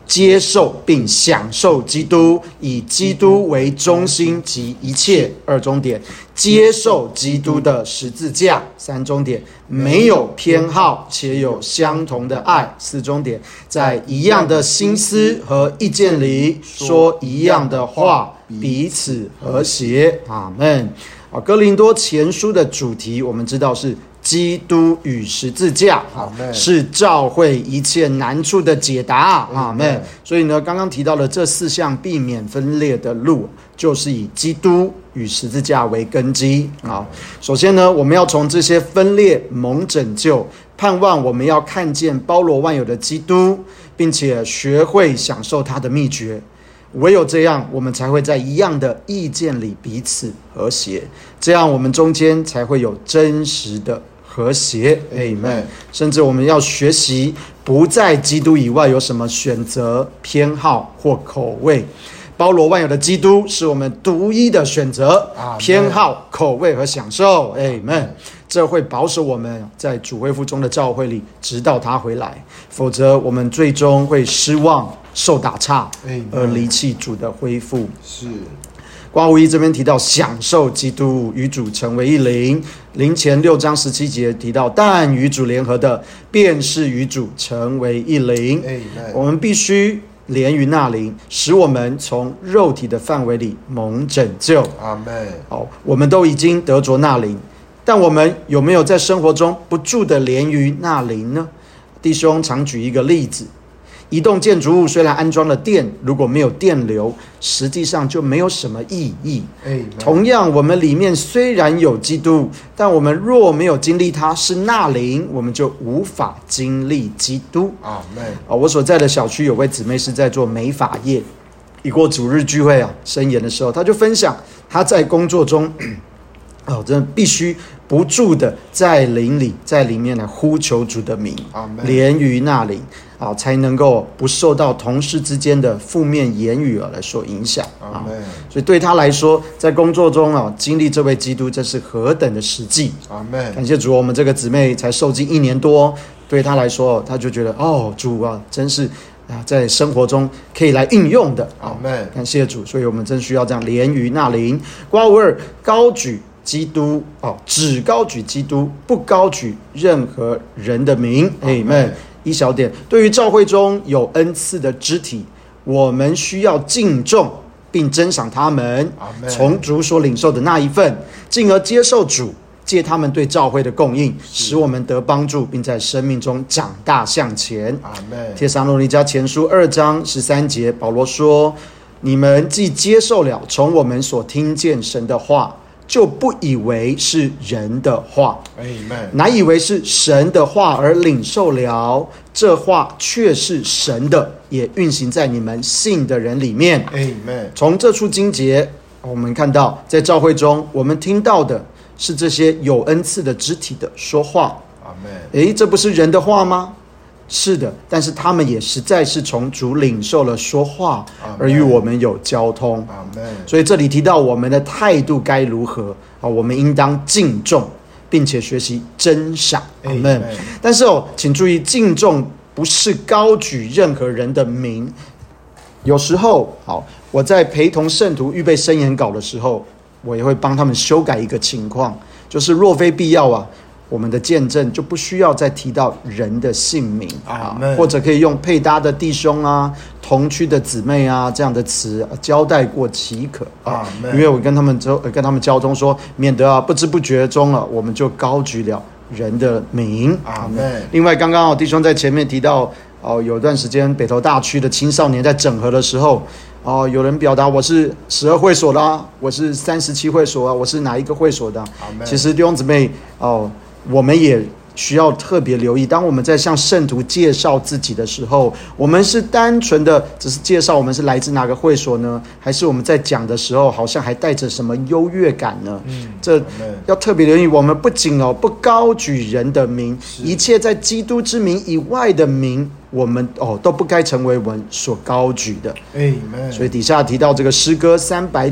接受并享受基督，以基督为中心及一切。二重点，接受基督的十字架。三重点，没有偏好且有相同的爱。四重点，在一样的心思和意见里说一样的话，彼此和谐。阿们。哥林多前书的主题我们知道是基督与十字架，是教会一切难处的解答。阿们。所以呢，刚刚提到了这4项避免分裂的路，就是以基督与十字架为根基。首先呢，我们要从这些分裂蒙拯救，盼望我们要看见包罗万有的基督，并且学会享受他的秘诀。唯有这样，我们才会在一样的意见里彼此和谐，这样我们中间才会有真实的和谐。Amen。甚至我们要学习不在基督以外有什么选择、偏好或口味。包罗万有的基督是我们独一的选择、偏好、口味和享受。Amen。这会保守我们在主恢复中的教会里，直到他回来，否则我们最终会失望、受打岔，而离弃主的恢复。 是。 刮胡一这边提到享受基督，与主成为一灵。灵前6章17节提到，但与主联合的，便是与主成为一灵。我们必须连于那灵，使我们从肉体的范围里蒙拯救。 阿们。 我们都已经得着那灵，但我们有没有在生活中不住的连于那灵呢？弟兄常举一个例子，一栋建筑物虽然安装了电，如果没有电流，实际上就没有什么意义。同样，我们里面虽然有基督，但我们若没有经历他是那灵，我们就无法经历基督。我所在的小区有位姊妹是在做美发业，一过主日聚会申言的时候，她就分享她在工作中真的必须不住的在灵里，在里面来呼求主的名，连于那灵，才能够不受到同事之间的负面言语来所影响。所以对他来说，在工作中经历这位基督，这是何等的实际。感谢主，我们这个姊妹才受浸1年多，对他来说，他就觉得主真是在生活中可以来运用的。感谢主，所以我们真需要这样连于那灵。刮胡2，高举基督，只高举基督，不高举任何人的名。Amen。一小点，对于教会中有恩赐的肢体，我们需要敬重并珍赏他们，从主所领受的那一份，进而接受主借他们对教会的供应，使我们得帮助，并在生命中长大向前。帖撒罗尼迦前书2章13节，保罗说：你们既接受了从我们所听见神的话，就不以为是人的话，乃以为是神的话而领受了，这话却是神的，也运行在你们信的人里面。从这处经节我们看到，在教会中我们听到的是这些有恩赐的肢体的说话。这不是人的话吗？是的，但是他们也实在是从主领受了说话，而与我们有交通。所以这里提到我们的态度该如何，我们应当敬重，并且学习珍赏。但是请注意，敬重不是高举任何人的名。有时候我在陪同圣徒预备申言稿的时候，我也会帮他们修改一个情况，就是若非必要我们的见证就不需要再提到人的姓名，或者可以用配搭的弟兄同区的姊妹这样的词交代过即可。因为我跟他们交通说，免得不知不觉中我们就高举了人的名。另外，刚刚弟兄在前面提到有段时间北投大区的青少年在整合的时候，有人表达我是12会所的我是37会所我是哪一个会所的。其实弟兄姊妹我们也需要特别留意，当我们在向圣徒介绍自己的时候，我们是单纯的只是介绍我们是来自哪个会所呢？还是我们在讲的时候好像还带着什么优越感呢？这要特别留意，我们不仅不高举人的名，一切在基督之名以外的名，我们都不该成为我们所高举的。所以底下提到这个诗歌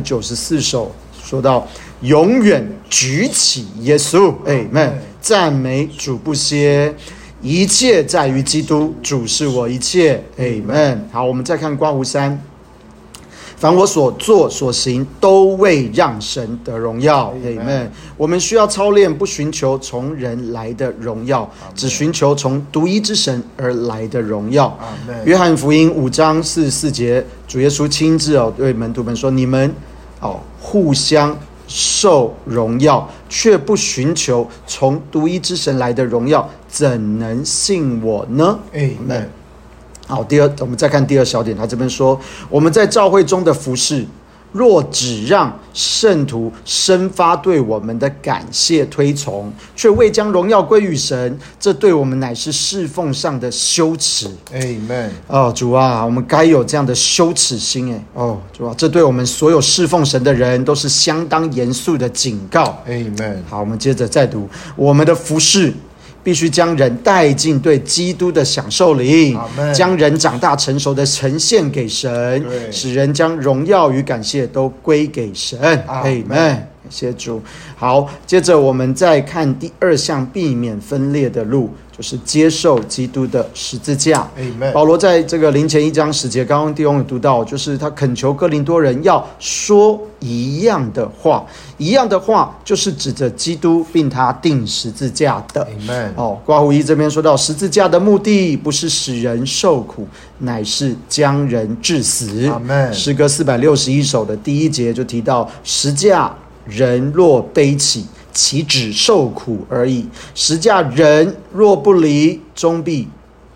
394首，说到永远举起耶稣，赞美主不歇， 一切在于基督，主是我一切。Amen。好，我们再看刮胡3。凡我所做所行，都为让神得荣耀。Amen。我们需要操练，不寻求从人来的荣耀，只寻求从独一之神而来的荣耀。约翰福音5章44节，主耶稣亲自对门徒们说：你们互相受荣耀，却不寻求从独一之神来的荣耀，怎能信我呢？ Amen。好，我们再看第二小点，他这边说，我们在教会中的服事，若只让圣徒生发对我们的感谢推崇，却未将荣耀归于神，这对我们乃是侍奉上的羞耻。 Amen。 主啊，我们该有这样的羞耻心。主啊，这对我们所有侍奉神的人都是相当严肃的警告。 Amen。 好，我们接着再读，我们的服事必须将人带进对基督的享受里，将人长大成熟的呈现给神，使人将荣耀与感谢都归给神。Amen。感谢主。好，接着我们再看第二项避免分裂的路，就是接受基督的十字架。保罗在这个林前1章10节，刚刚弟兄有读到，就是他恳求哥林多人要说一样的话，一样的话就是指着基督并他定十字架的。刮胡1这边说到，十字架的目的不是使人受苦，乃是将人致死。诗歌461首的第1节就提到，十架人若背起，岂止受苦而已；十架人若不离，终必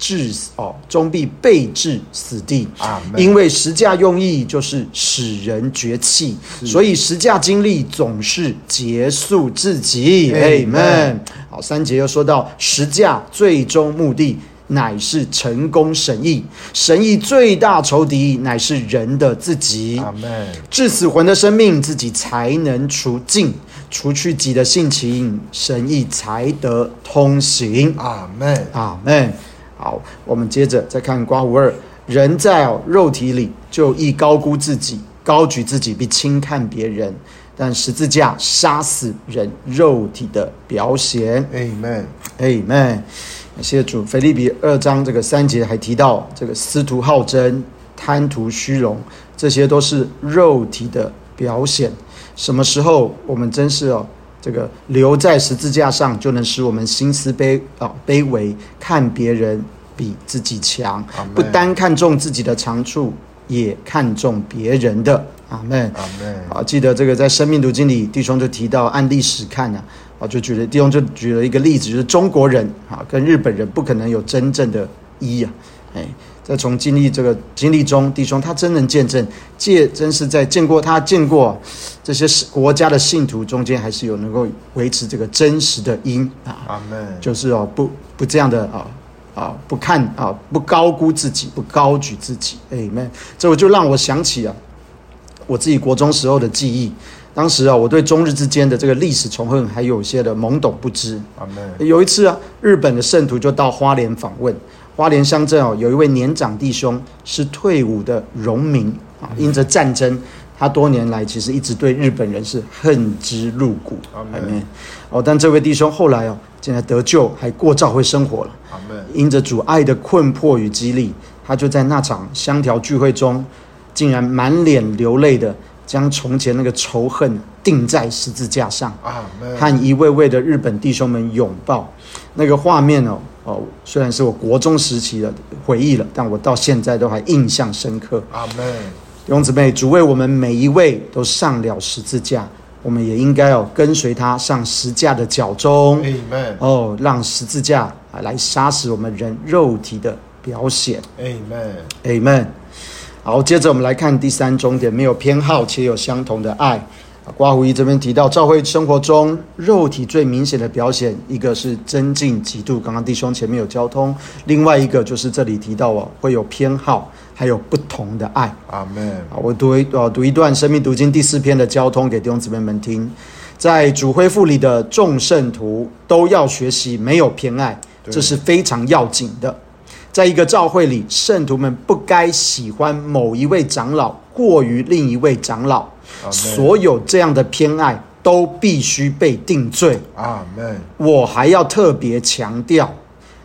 被置死地。因为十架用意就是使人绝气，所以十架经历总是结束自己。Amen。好，3节又说到，十架最终目的乃是成功神意，神意最大仇敌乃是人的自己。致死魂的生命，自己才能除尽，除去己的性情，神意才得通行。阿们。好，我们接着再看刮胡2，人在肉体里就易高估自己，高举自己，并轻看别人，但十字架杀死人肉体的表现。Amen。感谢主。腓立比2章这个3节还提到，这个私图好争、贪图虚荣，这些都是肉体的表现。什么时候我们真是这个留在十字架上，就能使我们心思卑微，看别人比自己强，不单看重自己的长处，也看重别人的。阿们。记得这个在生命读经里，弟兄就提到按历史看弟兄就举了一个例子，就是中国人跟日本人不可能有真正的一。在从经历中，弟兄他真能见证，真是在见过这些国家的信徒中间，还是有能够维持这个真实的因。就是不这样的不高估自己，不高举自己。Amen。这我就让我想起我自己国中时候的记忆。当时我对中日之间的这个历史仇恨还有些的懵懂不知。有一次日本的圣徒就到花莲访问。花莲乡镇有一位年长弟兄是退伍的荣民因着战争，他多年来其实一直对日本人是恨之入骨。但这位弟兄后来竟然得救，还过教会生活了。因着主爱的困迫与激励，他就在那场香条聚会中，竟然满脸流泪的将从前那个仇恨钉在十字架上，和一位位的日本弟兄们拥抱。那个画面虽然是我国中时期的回忆了，但我到现在都还印象深刻。阿们。弟兄姊妹，主为我们每一位都上了十字架，我们也应该跟随他上十架的脚中。让十字架来杀死我们人肉体的表显。Amen。好，接着我们来看第3重点，没有偏好且有相同的爱。刮胡1这边提到，教会生活中肉体最明显的表现，一个是增进嫉妒，刚刚弟兄前面有交通；另外一个就是这里提到会有偏好，还有不同的爱。阿们。我读一段生命读经第4篇的交通给弟兄姊妹们听。在主恢复里的众圣徒都要学习没有偏爱，这是非常要紧的。在一个教会里，圣徒们不该喜欢某一位长老过于另一位长老，所有这样的偏爱都必须被定罪。我还要特别强调，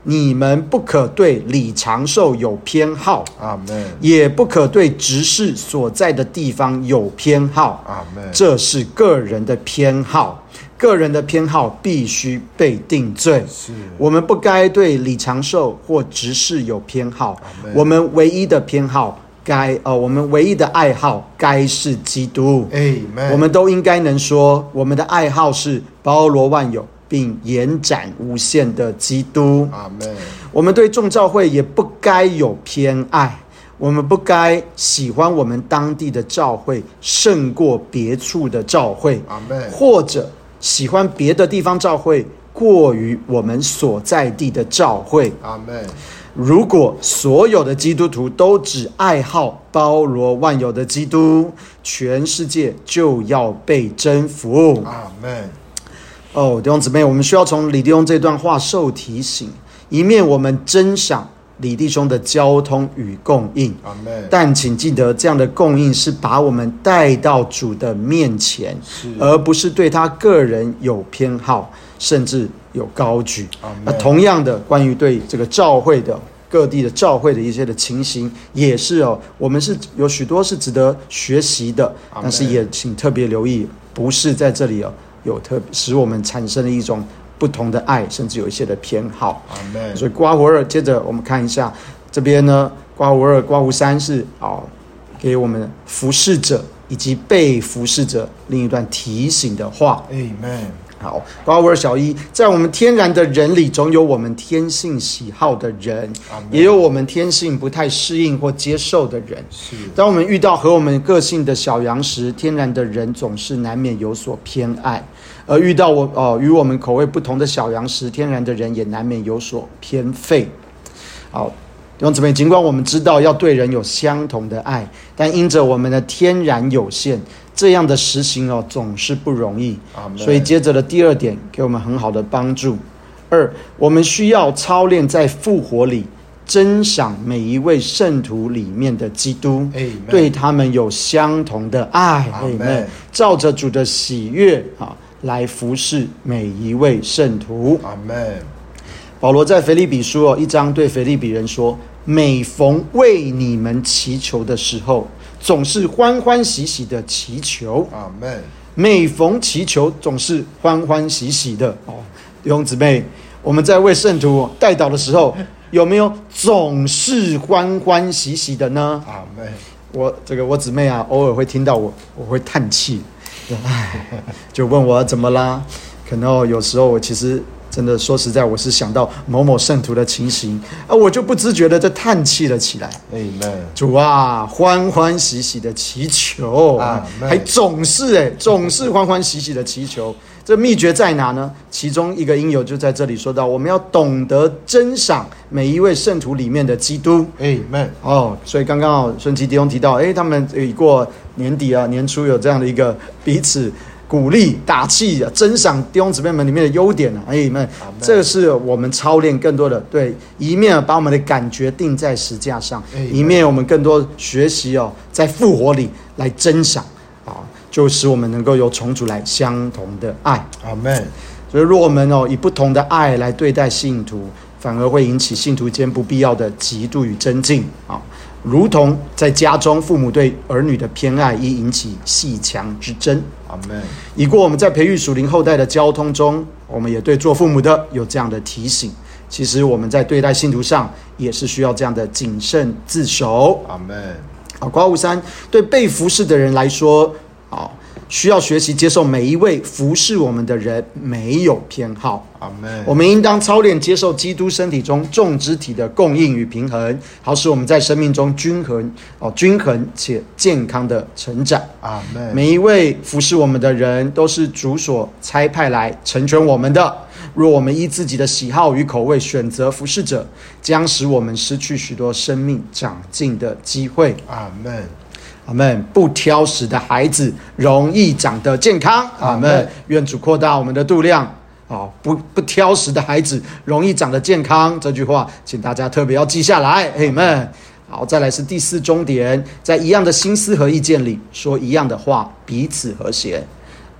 你们不可对李长寿有偏好， 阿们， 也不可对执事所在的地方有偏好， 阿们， 这是个人的偏好，个人的偏好必须被定罪。 是我们不该对李长寿或执事有偏好，我们唯一的偏好我们唯一的爱好该是基督。 Amen。 我们都应该能说，我们的爱好是包罗万有并延展无限的基督。 阿们。 我们对众教会也不该有偏爱，我们不该喜欢我们当地的教会胜过别处的教会， 阿们。 或者喜欢别的地方教会过于我们所在地的教会。 阿们。 如果所有的基督徒都只爱好包罗万有的基督，全世界就要被征服。 阿们。 弟兄姊妹，我们需要从李弟兄这段话受提醒，一面我们珍赏李弟兄的交通与供应，但请记得，这样的供应是把我们带到主的面前，而不是对他个人有偏好，甚至有高举。同样的，关于对这个教会的各地的教会的一些的情形，也是我们是有许多是值得学习的，但是也请特别留意，不是在这里有使我们产生了一种不同的爱，甚至有一些的偏好。所以刮胡2，接着我们看一下这边呢，刮胡2、刮胡3是给我们服侍者以及被服侍者另一段提醒的话。 Amen。 好，刮胡2小1，在我们天然的人里，总有我们天性喜好的人，也有我们天性不太适应或接受的人。当我们遇到和我们个性的小羊时，天然的人总是难免有所偏爱。而遇到与我们口味不同的小羊时，天然的人也难免有所偏废。好，弟兄姊妹，尽管我们知道要对人有相同的爱，但因着我们的天然有限，这样的实行总是不容易。所以接着的第2点给我们很好的帮助。2，我们需要操练在复活里珍赏每一位圣徒里面的基督，对他们有相同的爱，照着主的喜悦来服侍每一位圣徒。 阿们。 保罗在腓立比书1章对腓立比人说，每逢为你们祈求的时候，总是欢欢喜喜的祈求。 阿们。 每逢祈求总是欢欢喜喜的。弟兄姊妹，我们在为圣徒代祷的时候，有没有总是欢欢喜喜的呢？ 阿们。 我姊妹偶尔会听到我会叹气，就问我怎么啦？可能有时候我其实真的说实在，我是想到某某圣徒的情形，我就不自觉的就叹气了起来。主啊，欢欢喜喜的祈求，还总是欢欢喜喜的祈求。这秘诀在哪呢？其中一个因由就在这里说到，我们要懂得珍赏每一位圣徒里面的基督。所以刚刚顺基弟兄提到，他们过年底年初有这样的一个彼此鼓励打气珍赏弟兄姊妹们里面的优点。这是我们操练更多的，对，一面把我们的感觉定在十架上，一面我们更多学习在复活里来珍赏，就使我们能够有从主来相同的爱。 阿们。 所以若我们以不同的爱来对待信徒，反而会引起信徒间不必要的嫉妒与争竞，如同在家中父母对儿女的偏爱，亦引起阋墙之争。 阿们。 以过我们在培育属灵后代的交通中，我们也对做父母的有这样的提醒。其实我们在对待信徒上也是需要这样的谨慎自守。 阿们。 刮胡3，对被服侍的人来说，需要学习接受每一位服侍我们的人没有偏好。 阿们。 我们应当操练接受基督身体中众肢体的供应与平衡，好使我们在生命中均衡且健康的成长。 阿们。 每一位服侍我们的人都是主所差派来成全我们的。若我们依自己的喜好与口味选择服侍者，将使我们失去许多生命长进的机会。 阿们。 阿们。不挑食的孩子容易长得健康。阿们。愿主扩大我们的度量。不挑食的孩子容易长得健康，这句话请大家特别要记下来。阿们。好，再来是第4重点，在一样的心思和意见里说一样的话，彼此和谐。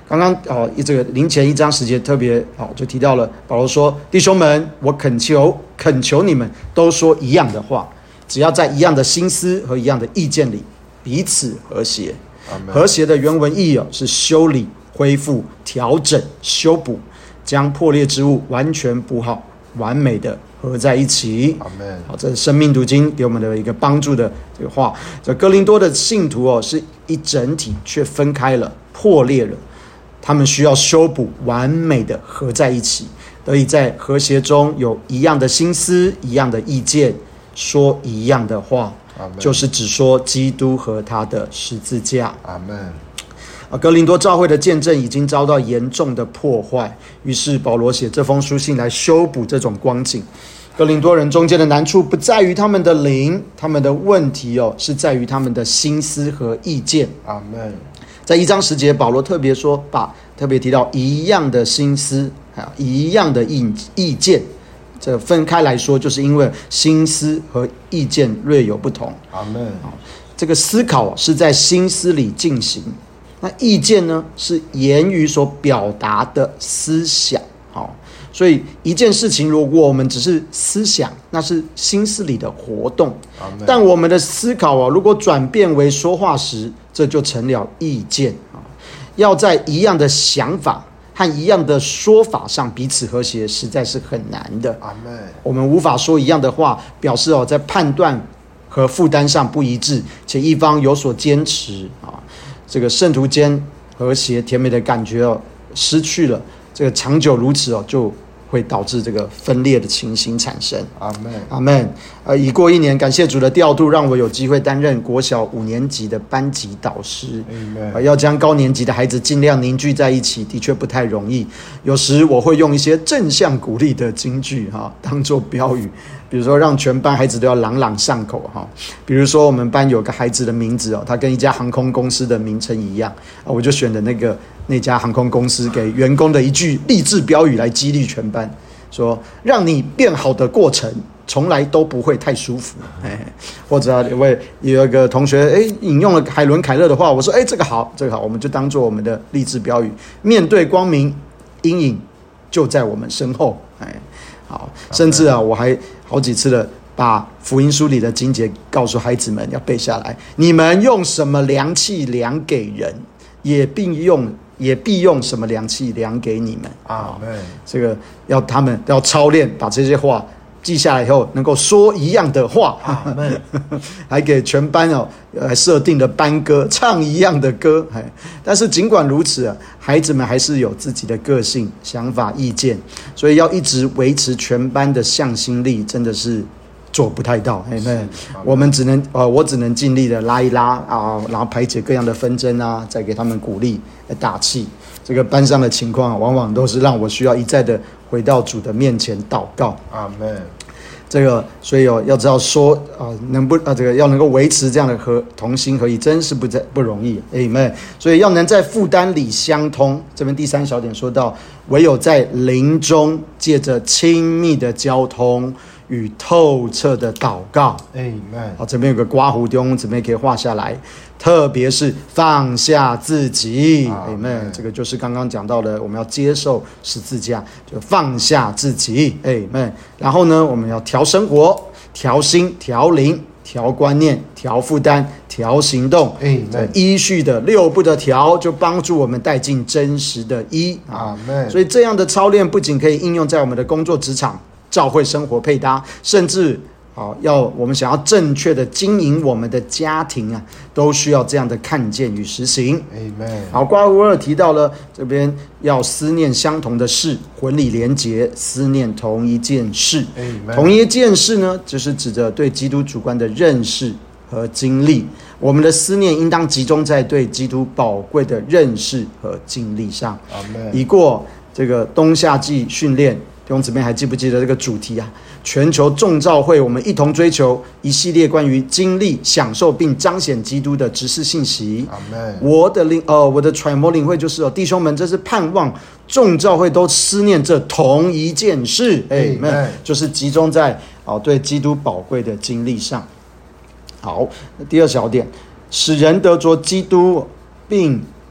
刚刚这个林前1章10节特别就提到了保罗说：“弟兄们，我恳求你们都说一样的话，只要在一样的心思和一样的意见里彼此和谐。”和谐的原文意是修理、恢复、调整、修补，将破裂之物完全补好，完美的合在一起。好，这是生命读经给我们的一个帮助的这个话。这哥林多的信徒是一整体，却分开了、破裂了。他们需要修补，完美的合在一起，得以在和谐中有一样的心思、一样的意见，说一样的话，就是只说基督和他的十字架。 阿们。 哥林多教会的见证已经遭到严重的破坏，于是保罗写这封书信来修补这种光景。哥林多人中间的难处不在于他们的灵，他们的问题是在于他们的心思和意见。 阿们。 在1章10节，保罗特别提到一样的心思，一样的意见。这分开来说，就是因为心思和意见略有不同。 阿们。 这个思考是在心思里进行，那意见呢是言语所表达的思想。所以一件事情，如果我们只是思想，那是心思里的活动。但我们的思考如果转变为说话时，这就成了意见。要在一样的想法和一样的说法上彼此和谐，实在是很难的。我们无法说一样的话，表示在判断和负担上不一致，且一方有所坚持这个圣徒间和谐甜美的感觉失去了，这个长久如此就会导致这个分裂的情形产生。 阿们。 阿们。已过1年，感谢主的调度，让我有机会担任国小5年级的班级导师。要将高年级的孩子尽量凝聚在一起，的确不太容易。有时我会用一些正向鼓励的金句当作标语，比如说让全班孩子都要朗朗上口比如说我们班有个孩子的名字他跟一家航空公司的名称一样我就选的那家航空公司给员工的一句励志标语来激励全班，说让你变好的过程从来都不会太舒服。或者有一个同学引用了海伦凯勒的话，我说这个好，我们就当做我们的励志标语，面对光明，阴影就在我们身后。好，甚至我还好几次的把福音书里的经节告诉孩子们要背下来。你们用什么量器量给人，也必用什么量器量给你们。这个要他们要操练，把这些话记下来以后，能够说一样的话。还给全班设定的班歌，唱一样的歌。但是尽管如此孩子们还是有自己的个性、想法、意见，所以要一直维持全班的向心力，真的是做不太到。我只能尽力的拉一拉然后排解各样的纷争再给他们鼓励打气。这个班上的情况往往都是让我需要一再的回到主的面前祷告。 阿们。 这个所以要知道说这个要能够维持这样的同心合意，真是不容易。Amen。所以要能在负担里相通，这边第3小点说到，唯有在灵中借着亲密的交通与透彻的祷告。 Amen。 这边有个刮胡，弟兄姊妹可以画下来。特别是放下自己。Amen。这个就是刚刚讲到的，我们要接受十字架，就放下自己。Amen。然后呢，我们要调生活、调心、调灵、调观念、调负担、调行动。依序的6步的调，就帮助我们带进真实的一。所以这样的操练不仅可以应用在我们的工作职场、教会生活配搭，甚至我们想要正确的经营我们的家庭都需要这样的看见与实行。好，瓜胡尔提到了这边要思念相同的事，魂里连结，思念同一件事。同一件事呢，就是指着对基督主观的认识和经历。我们的思念应当集中在对基督宝贵的认识和经历上。已过这个冬夏季训练，弟兄姊妹还记不记得这个主题全球众召会，我们一同追求一系列关于经历、享受并彰显基督的执事信息。我的揣摩领会就是弟兄们，这是盼望众召会都思念这同一件事。就是集中在对基督宝贵的经历上。好，第2小点，使人得着基督，并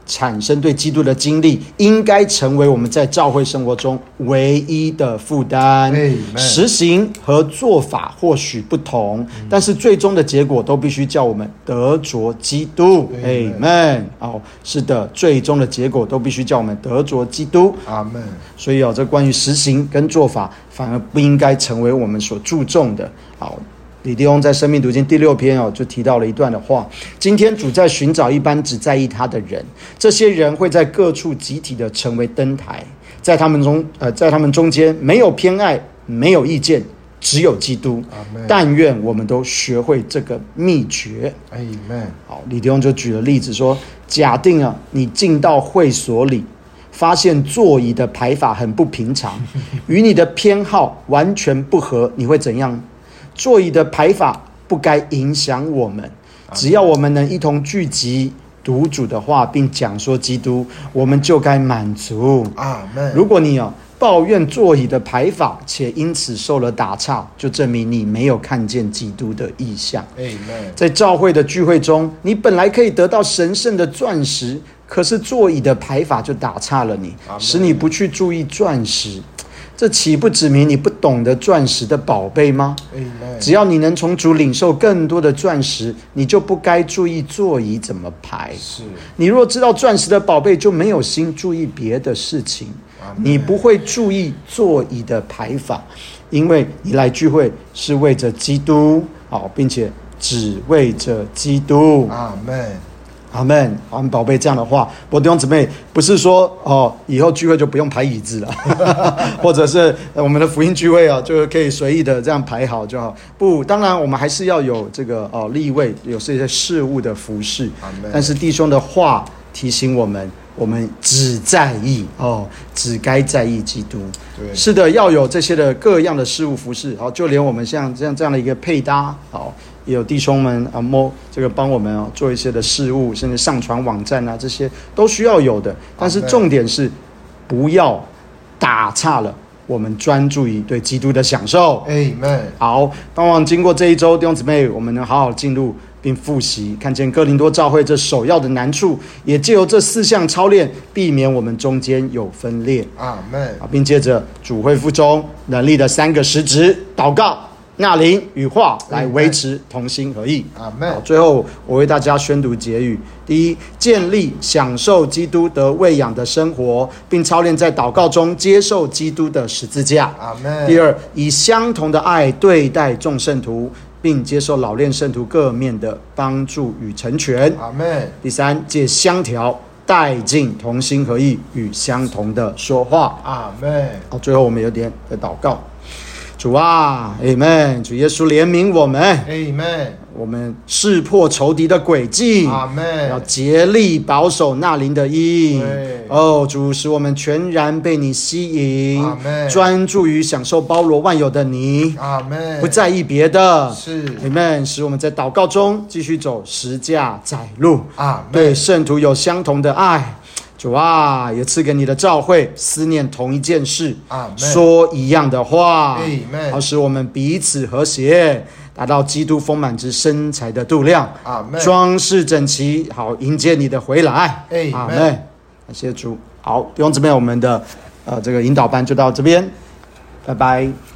产生对基督的经历，应该成为我们在教会生活中唯一的负担。实行和做法或许不同，但是最终的结果都必须叫我们得着基督。Amen。是的，最终的结果都必须叫我们得着基督。 阿们。 所以这关于实行跟做法，反而不应该成为我们所注重的。李弟兄在生命读经第6篇就提到了一段的话：今天主在寻找一般只在意他的人，这些人会在各处集体的成为灯台，在他们中间没有偏爱，没有意见，只有基督。但愿我们都学会这个秘诀。好，李弟兄就举了例子说，假定你进到会所里，发现座椅的排法很不平常，与你的偏好完全不合，你会怎样？座椅的排法不该影响我们，只要我们能一同聚集读主的话，并讲说基督，我们就该满足。如果你抱怨座椅的排法，且因此受了打岔，就证明你没有看见基督的意象。在教会的聚会中，你本来可以得到神圣的钻石，可是座椅的排法就打岔了你，使你不去注意钻石。这岂不指明你不懂得钻石的宝贝吗？只要你能从主领受更多的钻石，你就不该注意座椅怎么排。你若知道钻石的宝贝，就没有心注意别的事情。你不会注意座椅的排法，因为你来聚会是为着基督，并且只为着基督。阿们。阿们，我们宝贝这样的话，我弟兄姊妹不是说以后聚会就不用排椅子了，或者是我们的福音聚会就可以随意的这样排好就好。不，当然我们还是要有这个立位，有这些事物的服事。但是弟兄的话提醒我们只在意只该在意基督。是的，要有这些的各样的事物服事。就连我们像这样的一个配搭，也有弟兄们这个帮我们做一些的事物，甚至上传网站这些都需要有的。但是重点是不要打岔了我们专注于对基督的享受。Amen。好，盼望经过这一周，弟兄姊妹，我们能好好进入并复习，看见哥林多教会这首要的难处，也藉由这4项操练，避免我们中间有分裂。阿们。并借着主会腹中能力的3个实质：祷告、纳灵与话，来维持同心合意。阿们。最后我为大家宣读结语：第一，建立享受基督得喂养的生活，并操练在祷告中接受基督的十字架。阿们。第二，以相同的爱对待众圣徒，并接受老练圣徒各面的帮助与成全。阿们。第三，借相调带进同心合意与相同的说话。阿们。最后我们有点的祷告。主啊 ，Amen。主耶稣怜悯我们 ，Amen。我们识破仇敌的诡计，阿们。要竭力保守那灵的意。主，使我们全然被你吸引，阿们。专注于享受包罗万有的你，阿们。不在意别的，是 ，Amen。使我们在祷告中继续走十架载路，阿们。对圣徒有相同的爱。主啊，也赐给你的教会思念同一件事，说一样的话，好使我们彼此和谐，达到基督丰满之身材的度量，装饰整齐，好迎接你的回来。阿们。感谢主。好，弟兄姊妹，我们的这个引导班就到这边，拜拜。